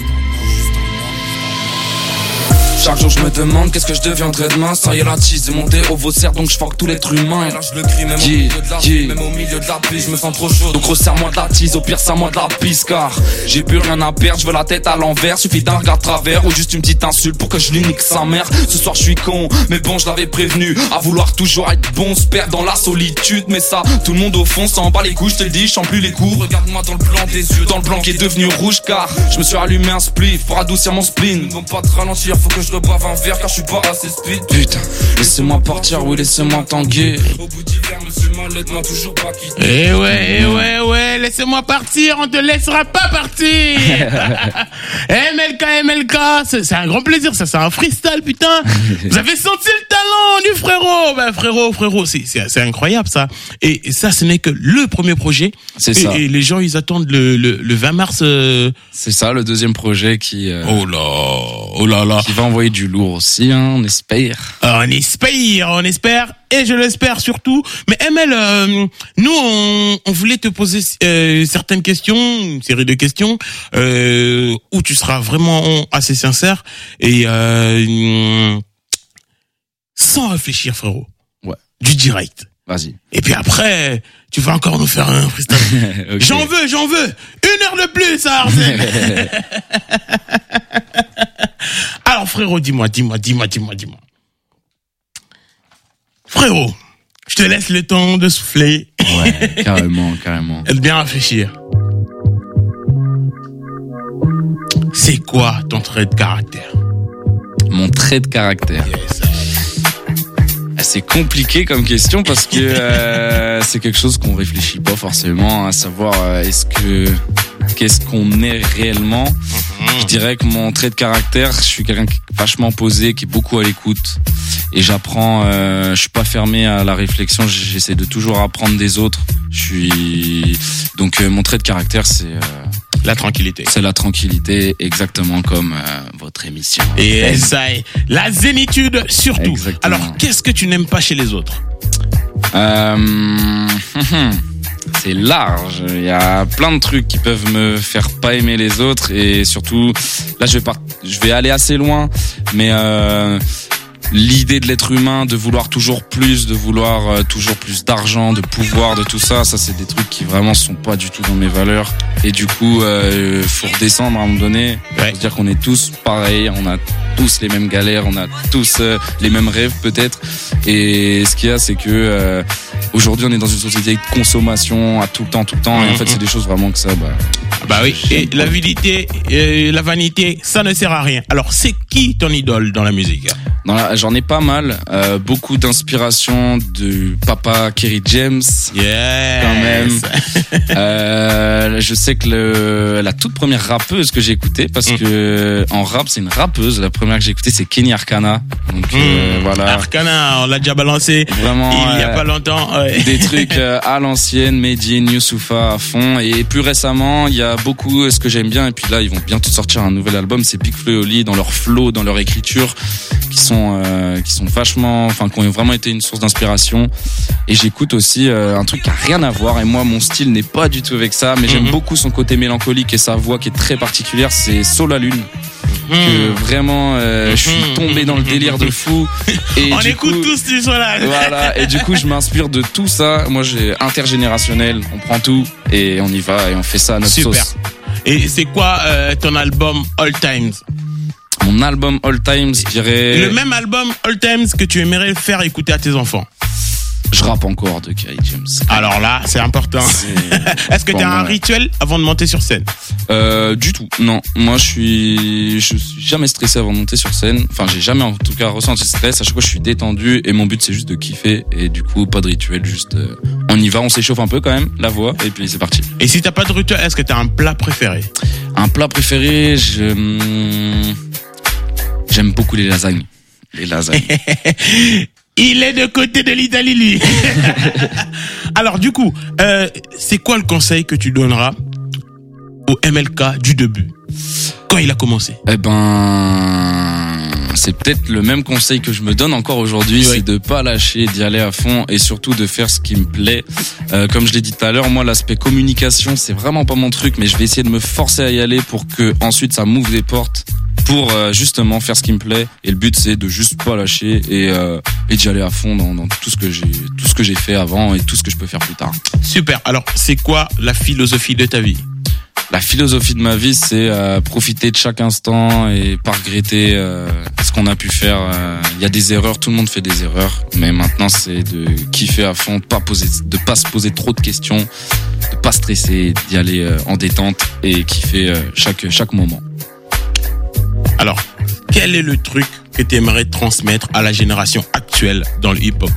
Chaque jour je me demande qu'est-ce que je deviendrai demain. Ça y est, la tease est montée au vaussaire, donc je fuck tout l'être humain. Et là je le crie même au milieu de la vie, même au milieu de la pluie, je me sens trop chaud. Donc resserre-moi de la tease, au pire serre-moi de la pisse. Car j'ai plus rien à perdre, je veux la tête à l'envers. Suffit d'un regard de travers ou juste une petite insulte pour que je lui nique sa mère. Ce soir je suis con, mais bon je l'avais prévenu. À vouloir toujours être bon, se perd dans la solitude. Mais ça, tout le monde au fond s'en bat les couilles, je te le dis, je sens plus les coups. Regarde-moi dans le blanc des yeux, dans le blanc qui est devenu rouge. Car je me suis allumé un spliff pour adoucir mon spleen. Non pas de ralentir, faut que je rebrave un verre car je suis pas assez speed. Putain, laissez-moi partir, oui laissez-moi tanguer. Au bout d'hiver, monsieur Mallette m'a toujours pas quitté. Eh ouais, laissez-moi partir, on te laissera pas partir. MLK, c'est un grand plaisir, ça c'est un freestyle, putain. Vous avez senti le talent du frérot. Ben frérot, c'est incroyable ça. Et ça, ce n'est que le premier projet. C'est ça. Et les gens, ils attendent le 20 mars. C'est ça, le deuxième projet qui. Oh là là. Qui va envoyer du lourd aussi, hein, on espère. On espère. Et je l'espère surtout. Mais ML, nous, on voulait te poser certaines questions, une série de questions, où tu seras vraiment assez sincère et sans réfléchir, frérot. Ouais. Du direct. Vas-y. Et puis après, tu vas encore nous faire un freestyle. Okay. J'en veux. 1 heure de plus, à Arsène. Alors, frérot, dis-moi. Frérot, je te laisse le temps de souffler. Ouais, carrément. Et de bien réfléchir. C'est quoi ton trait de caractère? Mon trait de caractère. Yes. C'est compliqué comme question parce que c'est quelque chose qu'on réfléchit pas forcément à savoir qu'est-ce qu'on est réellement. Je dirais que mon trait de caractère, je suis quelqu'un qui est vachement posé, qui est beaucoup à l'écoute et j'apprends. Je suis pas fermé à la réflexion. J'essaie de toujours apprendre des autres. Donc mon trait de caractère, c'est la tranquillité. C'est la tranquillité, exactement comme votre émission. Et ça est la zénitude surtout. Exactement. Alors, qu'est-ce que tu n'aimes pas chez les autres? C'est large. Il y a plein de trucs qui peuvent me faire pas aimer les autres et surtout, là je vais aller assez loin, mais l'idée de l'être humain de vouloir toujours plus, de vouloir toujours plus d'argent, de pouvoir, de tout ça, c'est des trucs qui vraiment sont pas du tout dans mes valeurs. Et du coup, faut redescendre à un moment donné. Ouais. Dire qu'on est tous pareils, on a tous les mêmes galères, on a tous les mêmes rêves peut-être. Et ce qu'il y a, c'est que aujourd'hui, on est dans une société de consommation à tout le temps. Et en fait, c'est des choses vraiment que ça. Bah oui. Et la vanité, ça ne sert à rien. Alors, c'est qui ton idole dans la musique? J'en ai pas mal, beaucoup d'inspiration de papa Kerry James, quand même. Je sais que la toute première rappeuse que j'ai écoutée, parce que en rap c'est une rappeuse, la première que j'ai écoutée c'est Kenny Arcana. Donc voilà. Arcana, on l'a déjà balancé. Vraiment. Il y a pas longtemps. Ouais. Des trucs à l'ancienne, Medine, Youssoufa à fond. Et plus récemment, il y a beaucoup ce que j'aime bien. Et puis là, ils vont bientôt sortir un nouvel album. C'est Big Flo et Oli dans leur flow, dans leur écriture, qui sont vachement, qui ont vraiment été une source d'inspiration. Et j'écoute aussi un truc qui a rien à voir. Et moi, mon style n'est pas du tout avec ça, mais j'aime beaucoup son côté mélancolique et sa voix qui est très particulière. C'est Soul La Lune. Que vraiment, je suis tombé dans le délire de fou. Et on écoute tous du Soul La Lune. Voilà. Et du coup, je m'inspire de tout ça. Moi, j'ai intergénérationnel. On prend tout et on y va et on fait ça à notre sauce. Et c'est quoi ton album All Times? Mon album All Times, je dirais... Le même album All Times que tu aimerais faire écouter à tes enfants. Je rappe encore de Kerry James. Alors là, c'est important. Est-ce que tu as un rituel avant de monter sur scène? Du tout, non. Moi, je suis jamais stressé avant de monter sur scène. Enfin, j'ai jamais en tout cas ressenti de stress. À chaque fois, je suis détendu et mon but, c'est juste de kiffer. Et du coup, pas de rituel, juste on y va, on s'échauffe un peu quand même, la voix, et puis c'est parti. Et si t'as pas de rituel, est-ce que t'as un plat préféré? Un plat préféré, j'aime beaucoup les lasagnes. Les lasagnes. Il est de côté de l'Italie, lui. Alors, du coup, c'est quoi le conseil que tu donneras au MLK du début, quand il a commencé? Eh ben, c'est peut-être le même conseil que je me donne encore aujourd'hui, c'est de pas lâcher, d'y aller à fond et surtout de faire ce qui me plaît. Comme je l'ai dit tout à l'heure, moi l'aspect communication, c'est vraiment pas mon truc, mais je vais essayer de me forcer à y aller pour que ensuite ça m'ouvre des portes pour justement faire ce qui me plaît. Et le but c'est de juste pas lâcher et d'y aller à fond dans tout ce que j'ai fait avant et tout ce que je peux faire plus tard. Super. Alors, c'est quoi la philosophie de ta vie? La philosophie de ma vie, c'est profiter de chaque instant et pas regretter ce qu'on a pu faire. Il y a des erreurs, tout le monde fait des erreurs, mais maintenant c'est de kiffer à fond, de pas se poser trop de questions, de pas stresser, d'y aller en détente et kiffer chaque moment. Alors, quel est le truc que tu aimerais transmettre à la génération actuelle dans le hip-hop?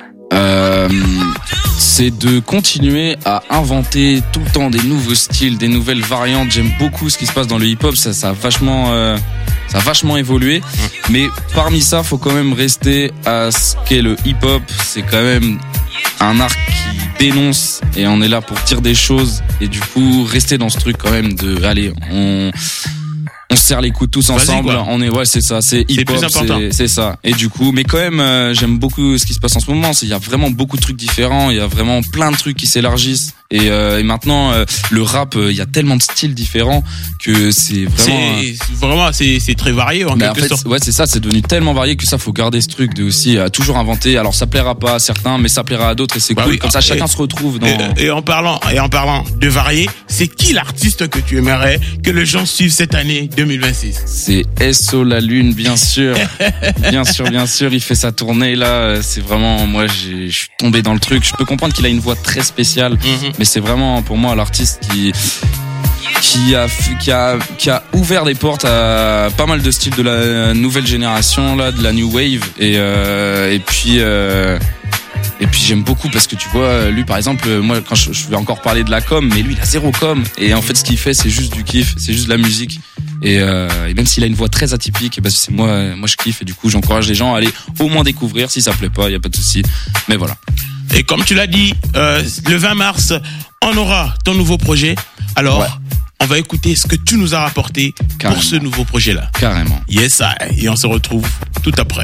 C'est de continuer à inventer tout le temps des nouveaux styles, des nouvelles variantes. J'aime beaucoup ce qui se passe dans le hip-hop, ça a vachement évolué. Mais parmi ça, faut quand même rester à ce qu'est le hip-hop. C'est quand même un art qui dénonce et on est là pour dire des choses. Et du coup, rester dans ce truc quand même de, allez, on se serre les coudes tous ensemble. C'est ça, c'est hip-hop, c'est ça. Et du coup, mais quand même, j'aime beaucoup ce qui se passe en ce moment. Il y a vraiment beaucoup de trucs différents. Il y a vraiment plein de trucs qui s'élargissent. Et maintenant, le rap, il y a tellement de styles différents que c'est vraiment. C'est très varié en quelque sorte. Ouais, c'est ça. C'est devenu tellement varié que ça, faut garder ce truc de aussi toujours inventer. Alors, ça plaira pas à certains, mais ça plaira à d'autres et c'est cool. Comme ça, chacun se retrouve dans. Et en parlant de varié, c'est qui l'artiste que tu aimerais que les gens suivent cette année 2026? C'est SO La Lune, bien sûr. bien sûr. Il fait sa tournée là. C'est vraiment, moi, je suis tombé dans le truc. Je peux comprendre qu'il a une voix très spéciale, mais c'est vraiment pour moi l'artiste qui a ouvert des portes à pas mal de styles de la nouvelle génération là, de la new wave et puis j'aime beaucoup parce que tu vois, lui par exemple, moi quand je vais encore parler de la com, mais lui il a zéro com et en fait ce qu'il fait c'est juste du kiff, c'est juste de la musique et même s'il a une voix très atypique, c'est moi je kiffe et du coup j'encourage les gens à aller au moins découvrir. Si ça plaît pas, y a pas de souci, mais voilà. Et comme tu l'as dit, le 20 mars, on aura ton nouveau projet. Alors, on va écouter ce que tu nous as rapporté pour ce nouveau projet-là. Carrément. Yes, et on se retrouve tout après.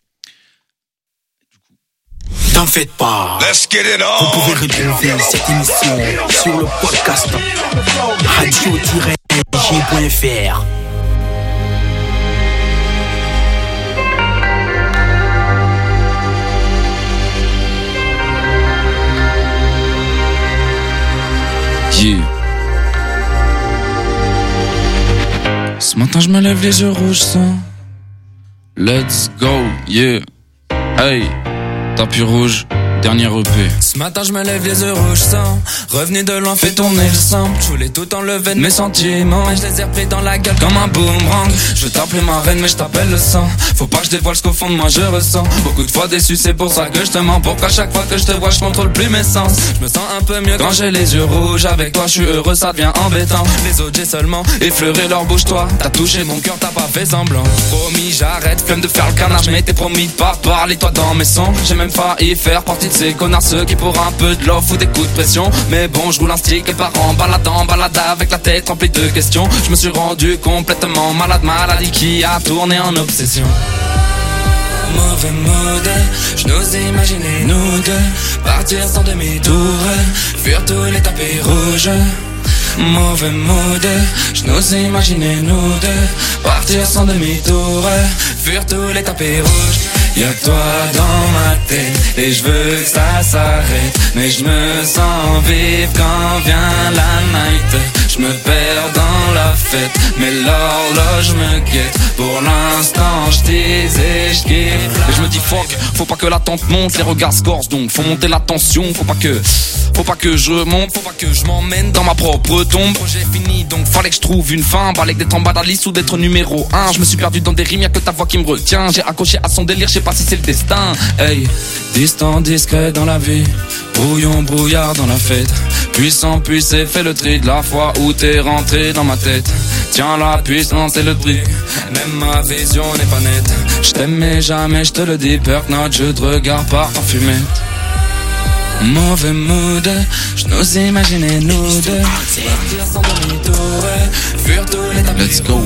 T'en faites pas. Let's get it on. Vous pouvez retrouver cette émission sur le podcast radio-g.fr. Yeah. Ce matin je me lève les yeux rouges sans. Let's go, yeah. Hey, tapis rouge, dernier EP. Ce matin je me lève les yeux rouges sans. Revenu de loin fait tourner le sang. Je voulais tout enlever de mes sentiments, et je les ai pris dans la gueule comme un boomerang. Je veux t'appeler ma reine mais je t'appelle le sang. Faut pas que je dévoile ce qu'au fond de moi je ressens. Beaucoup de fois déçu, c'est pour ça que je te mens. Pour qu'à chaque fois que je te vois je contrôle plus mes sens. Je me sens un peu mieux quand j'ai les yeux rouges. Avec toi je suis heureux, ça devient embêtant. Les autres j'ai seulement effleuré leur bouche. Toi t'as touché mon cœur, t'as pas fait semblant. Promis j'arrête, flemme de faire le canard. Je m'étais promis de pas parler toi dans mes sons. J'ai même failli faire partie de ces connards, ceux qui pour un peu de love ou des coups de pression. Mais bon je roule un stick et pars en balade avec la tête remplie de questions. Je me suis rendu complètement malade, maladie qui a tourné en obsession. Mauvais mood, je nous imaginais nous deux partir sans demi-tour, fuir tous les tapis rouges. Mauvais mood, je nous imaginais nous deux partir sans demi-tour, fuir tous les tapis rouges. Y'a que toi dans ma tête et je veux que ça s'arrête. Mais je me sens vivre quand vient la night. Je me perds dans la fête, mais l'horloge me guette. Pour l'instant je tease et je kiffe. Et je me dis fuck, faut pas que l'attente monte, les regards se corsent donc faut monter la tension. Faut pas que je monte, faut pas que je m'emmène dans ma propre tombe. Projet fini donc fallait que je trouve une fin. Balèque d'être en bas de la liste ou d'être numéro 1. Je me suis perdu dans des rimes, y'a que ta voix qui me retient. J'ai accroché à son délire, je sais pas si c'est le destin. Hey, distant, discret dans la vie, brouillon, brouillard dans la fête. Puissant, puissé, fais le tri de la fois où t'es rentré dans ma tête. Tiens la puissance et le prix, même ma vision n'est pas nette. Je t'aime mais jamais je te le dis, perk, notre jeu de regard part parfumé. Mauvais mood, je nous imaginais nous deux. Let's go.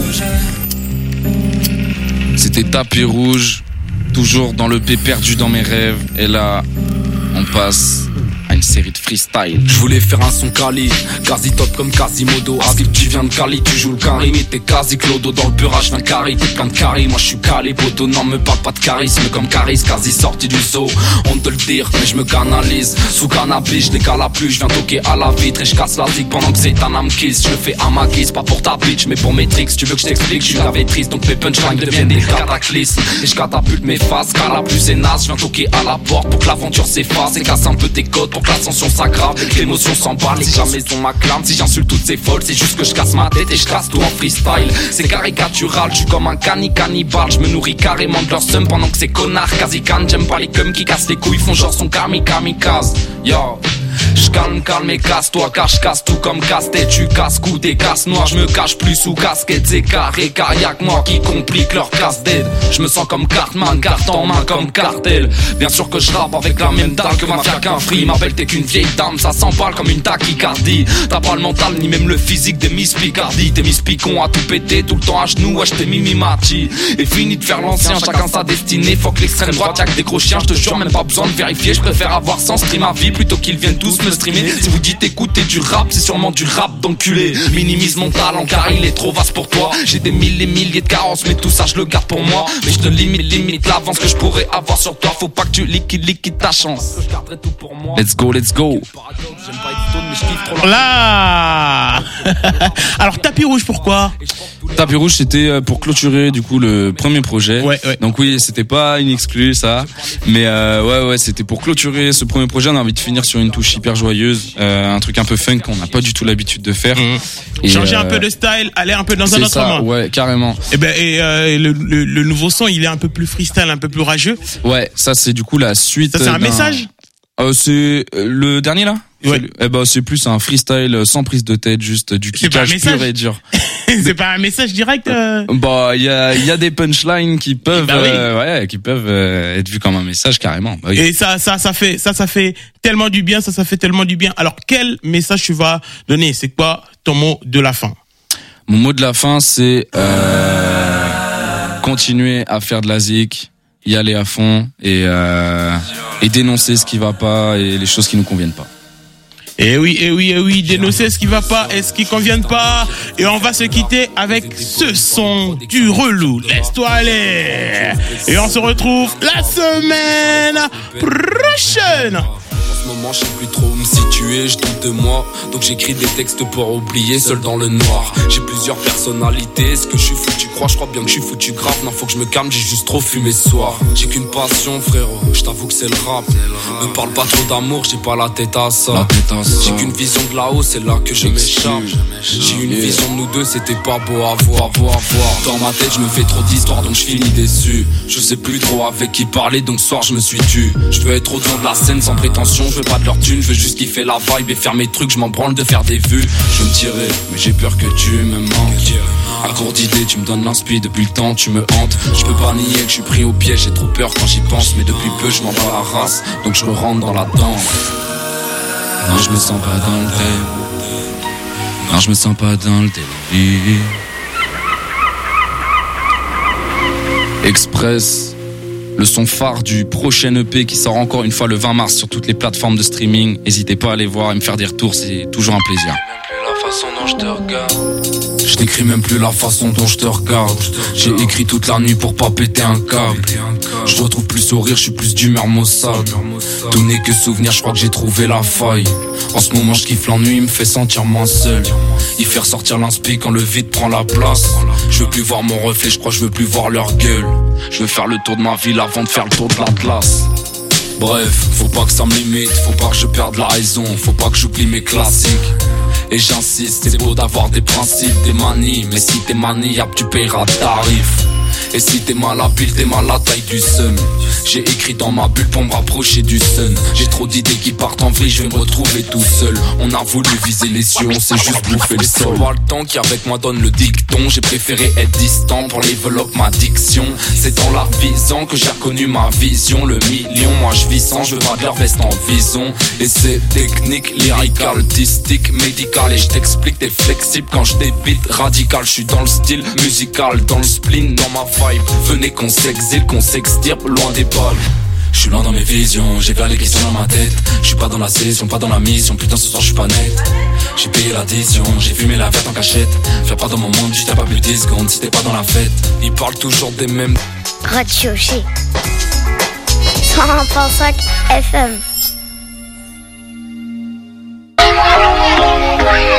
C'était tapis rouge, toujours dans le P perdu dans mes rêves. Et là, on passe à une série de freestyle. Je voulais faire un son quali, quasi top comme Quasimodo. Asip, tu viens de Cali, tu joues le Karim et t'es quasi clodo. Dans le beurrage, je viens carré, t'es plein de caries. Moi je suis calé, poteau, non me parle pas de charisme. Comme Caris, quasi sorti du zoo. On te le dire, mais je me canalise. Sous cannabis, je décale la pluie, je viens toquer à la vitre. Et je casse la zig pendant que c'est un âme kiss. Je le fais à ma guise, pas pour ta bitch, mais pour mes tricks. Tu veux que je t'explique, je suis la vétrice. Donc mes punchlines deviennent des cataclysmes. Et je catapulte mes faces, car la pluie c'est naze. Je viens toquer à la porte pour que l'aventure s'efface. Et casse un peu tes codes pour que l'ascension s'aggrave. Et que l'émotion s'emballe, si jamais on m'acclame. Si j'insulte toutes ces folles, c'est juste que je casse ma tête et je casse tout en freestyle. C'est caricatural, je suis comme un cannibale. Je me nourris carrément de leur seum pendant que ces connards quasi can. J'aime pas les cums qui cassent les couilles, font genre son kamikaze. Yo, calme et casse-toi, car je casse tout comme casse-tête. Tu casses cou des casses noirs, je me cache plus sous casquette. C'est carré, car y'a que moi qui complique leur casse d'aide. Je me sens comme Cartman, carte en main comme cartel. Bien sûr que je rappe avec la même dalle que ma fiac qu'un free. Ma belle t'es qu'une vieille dame, ça s'emballe comme une tachycardie. T'as pas le mental ni même le physique des Miss Picardie. T'es Miss Picon à tout péter, tout le temps à genoux, ouais j't'ai mimimati. Et fini de faire l'ancien, chacun sa destinée. Faut que l'extrême droite y'a que des gros chiens, je te jure même pas besoin de vérifier. Je préfère avoir sans stream ma vie plutôt qu'ils viennent tous me streamer. Si vous dites écouter du rap, c'est sûrement du rap d'enculé. Minimise mon talent car il est trop vaste pour toi. J'ai des milliers de carences, mais tout ça je le garde pour moi. Mais je te limite l'avance que je pourrais avoir sur toi. Faut pas que tu liquides ta chance. Let's go. Là. Alors tapis rouge, pourquoi? Tapis rouge, c'était pour clôturer du coup le premier projet. Ouais. Donc oui, c'était pas une exclue ça, mais ouais, c'était pour clôturer ce premier projet. On a envie de finir sur une touche hyper joyeuse, un truc un peu fun qu'on n'a pas du tout l'habitude de faire. Et changer un peu de style, aller un peu dans un autre moment. Ouais, carrément. Et le nouveau son, il est un peu plus freestyle, un peu plus rageux. Ouais, ça c'est du coup la suite. Ça c'est un message. C'est le dernier là. Ouais. C'est plus un freestyle sans prise de tête, juste du kickage pur et dur. C'est pas un message direct. Il y a des punchlines qui peuvent être vus comme un message carrément. Bah oui. Et ça fait tellement du bien, ça fait tellement du bien. Alors quel message tu vas donner? C'est quoi ton mot de la fin? Mon mot de la fin c'est continuer à faire de la zik, y aller à fond et dénoncer ce qui va pas et les choses qui nous conviennent pas. Eh oui, dénoncer ce qui va pas et ce qui convient pas. Et on va se quitter avec ce son du relou. Laisse-toi aller. Et on se retrouve la semaine prochaine. En ce moment, je sais plus trop où me situer, je doute de moi. Donc j'écris des textes pour oublier, seul dans le noir. J'ai plusieurs personnalités, est-ce que je suis foutu crois? Je crois bien que je suis foutu grave. Non, faut que je me calme, j'ai juste trop fumé ce soir. J'ai qu'une passion, frérot, je t'avoue que c'est le rap. Me parle pas trop d'amour, j'ai pas la tête à ça. J'ai qu'une vision de là-haut, c'est là que je m'échappe. J'ai une vision de nous deux, c'était pas beau à voir. Dans ma tête, je me fais trop d'histoires, donc je finis déçu. Je sais plus trop avec qui parler, donc ce soir je me suis tu. Je veux être autour de la scène sans prétention. Je veux pas de leur thune, je veux juste kiffer la vibe et faire mes trucs, je m'en branle de faire des vues. Je veux me tirer, mais j'ai peur que tu me manques. À court d'idées, tu me donnes l'inspi, depuis le temps tu me hantes. Je peux pas nier que je suis pris au piège, j'ai trop peur quand j'y pense. Mais depuis peu je m'en bats la race, donc je rentre dans la danse. Non, je me sens pas dans le thème. Non, je me sens pas dans le délire. Express, le son phare du prochain EP qui sort encore une fois le 20 mars sur toutes les plateformes de streaming. N'hésitez pas à aller voir et me faire des retours, c'est toujours un plaisir. La façon dont je te regarde, je n'écris même plus la façon dont je te regarde. J'ai écrit toute la nuit pour pas péter un câble. Je retrouve plus sourire, je suis plus d'humeur maussade. Tout n'est que souvenir, je crois que j'ai trouvé la faille. En ce moment je kiffe l'ennui, il me fait sentir moins seul. Il fait ressortir l'inspi quand le vide prend la place. Je veux plus voir mon reflet, je crois que je veux plus voir leur gueule. Je veux faire le tour de ma ville avant de faire le tour de l'Atlas. Bref, faut pas que ça me limite, faut pas que je perde la raison, faut pas que j'oublie mes classiques. Et j'insiste, c'est beau d'avoir des principes, des manies, mais si t'es maniable, tu payeras tarif. Et si t'es malhabile, t'es mal à la taille du seum. J'ai écrit dans ma bulle pour me rapprocher du sun. J'ai trop d'idées qui partent en vrille, je vais me retrouver tout seul. On a voulu viser les cieux, on s'est juste bouffé le sol. Pas le temps qui avec moi donne le dicton. J'ai préféré être distant pour développer ma diction. C'est dans l'art visant que j'ai reconnu ma vision. Le million, moi je vis sans, je veux pas de leur veste en vison. Et c'est technique, lyrique, artistique, médical. Et je t'explique, t'es flexible quand je débite radical. Je suis dans le style musical, dans le spleen, dans ma vibe. Venez qu'on s'exile, qu'on s'extirpe loin des balles. Je suis loin dans mes visions, j'ai les questions dans ma tête. Je suis pas dans la session, pas dans la mission. Putain ce soir je suis pas net. J'ai payé l'addition, j'ai fumé la verte en cachette. Viens pas dans mon monde, tu t'as pas plus 10 secondes si t'es pas dans la fête. Ils parlent toujours des mêmes. Radio G 101.5 FM.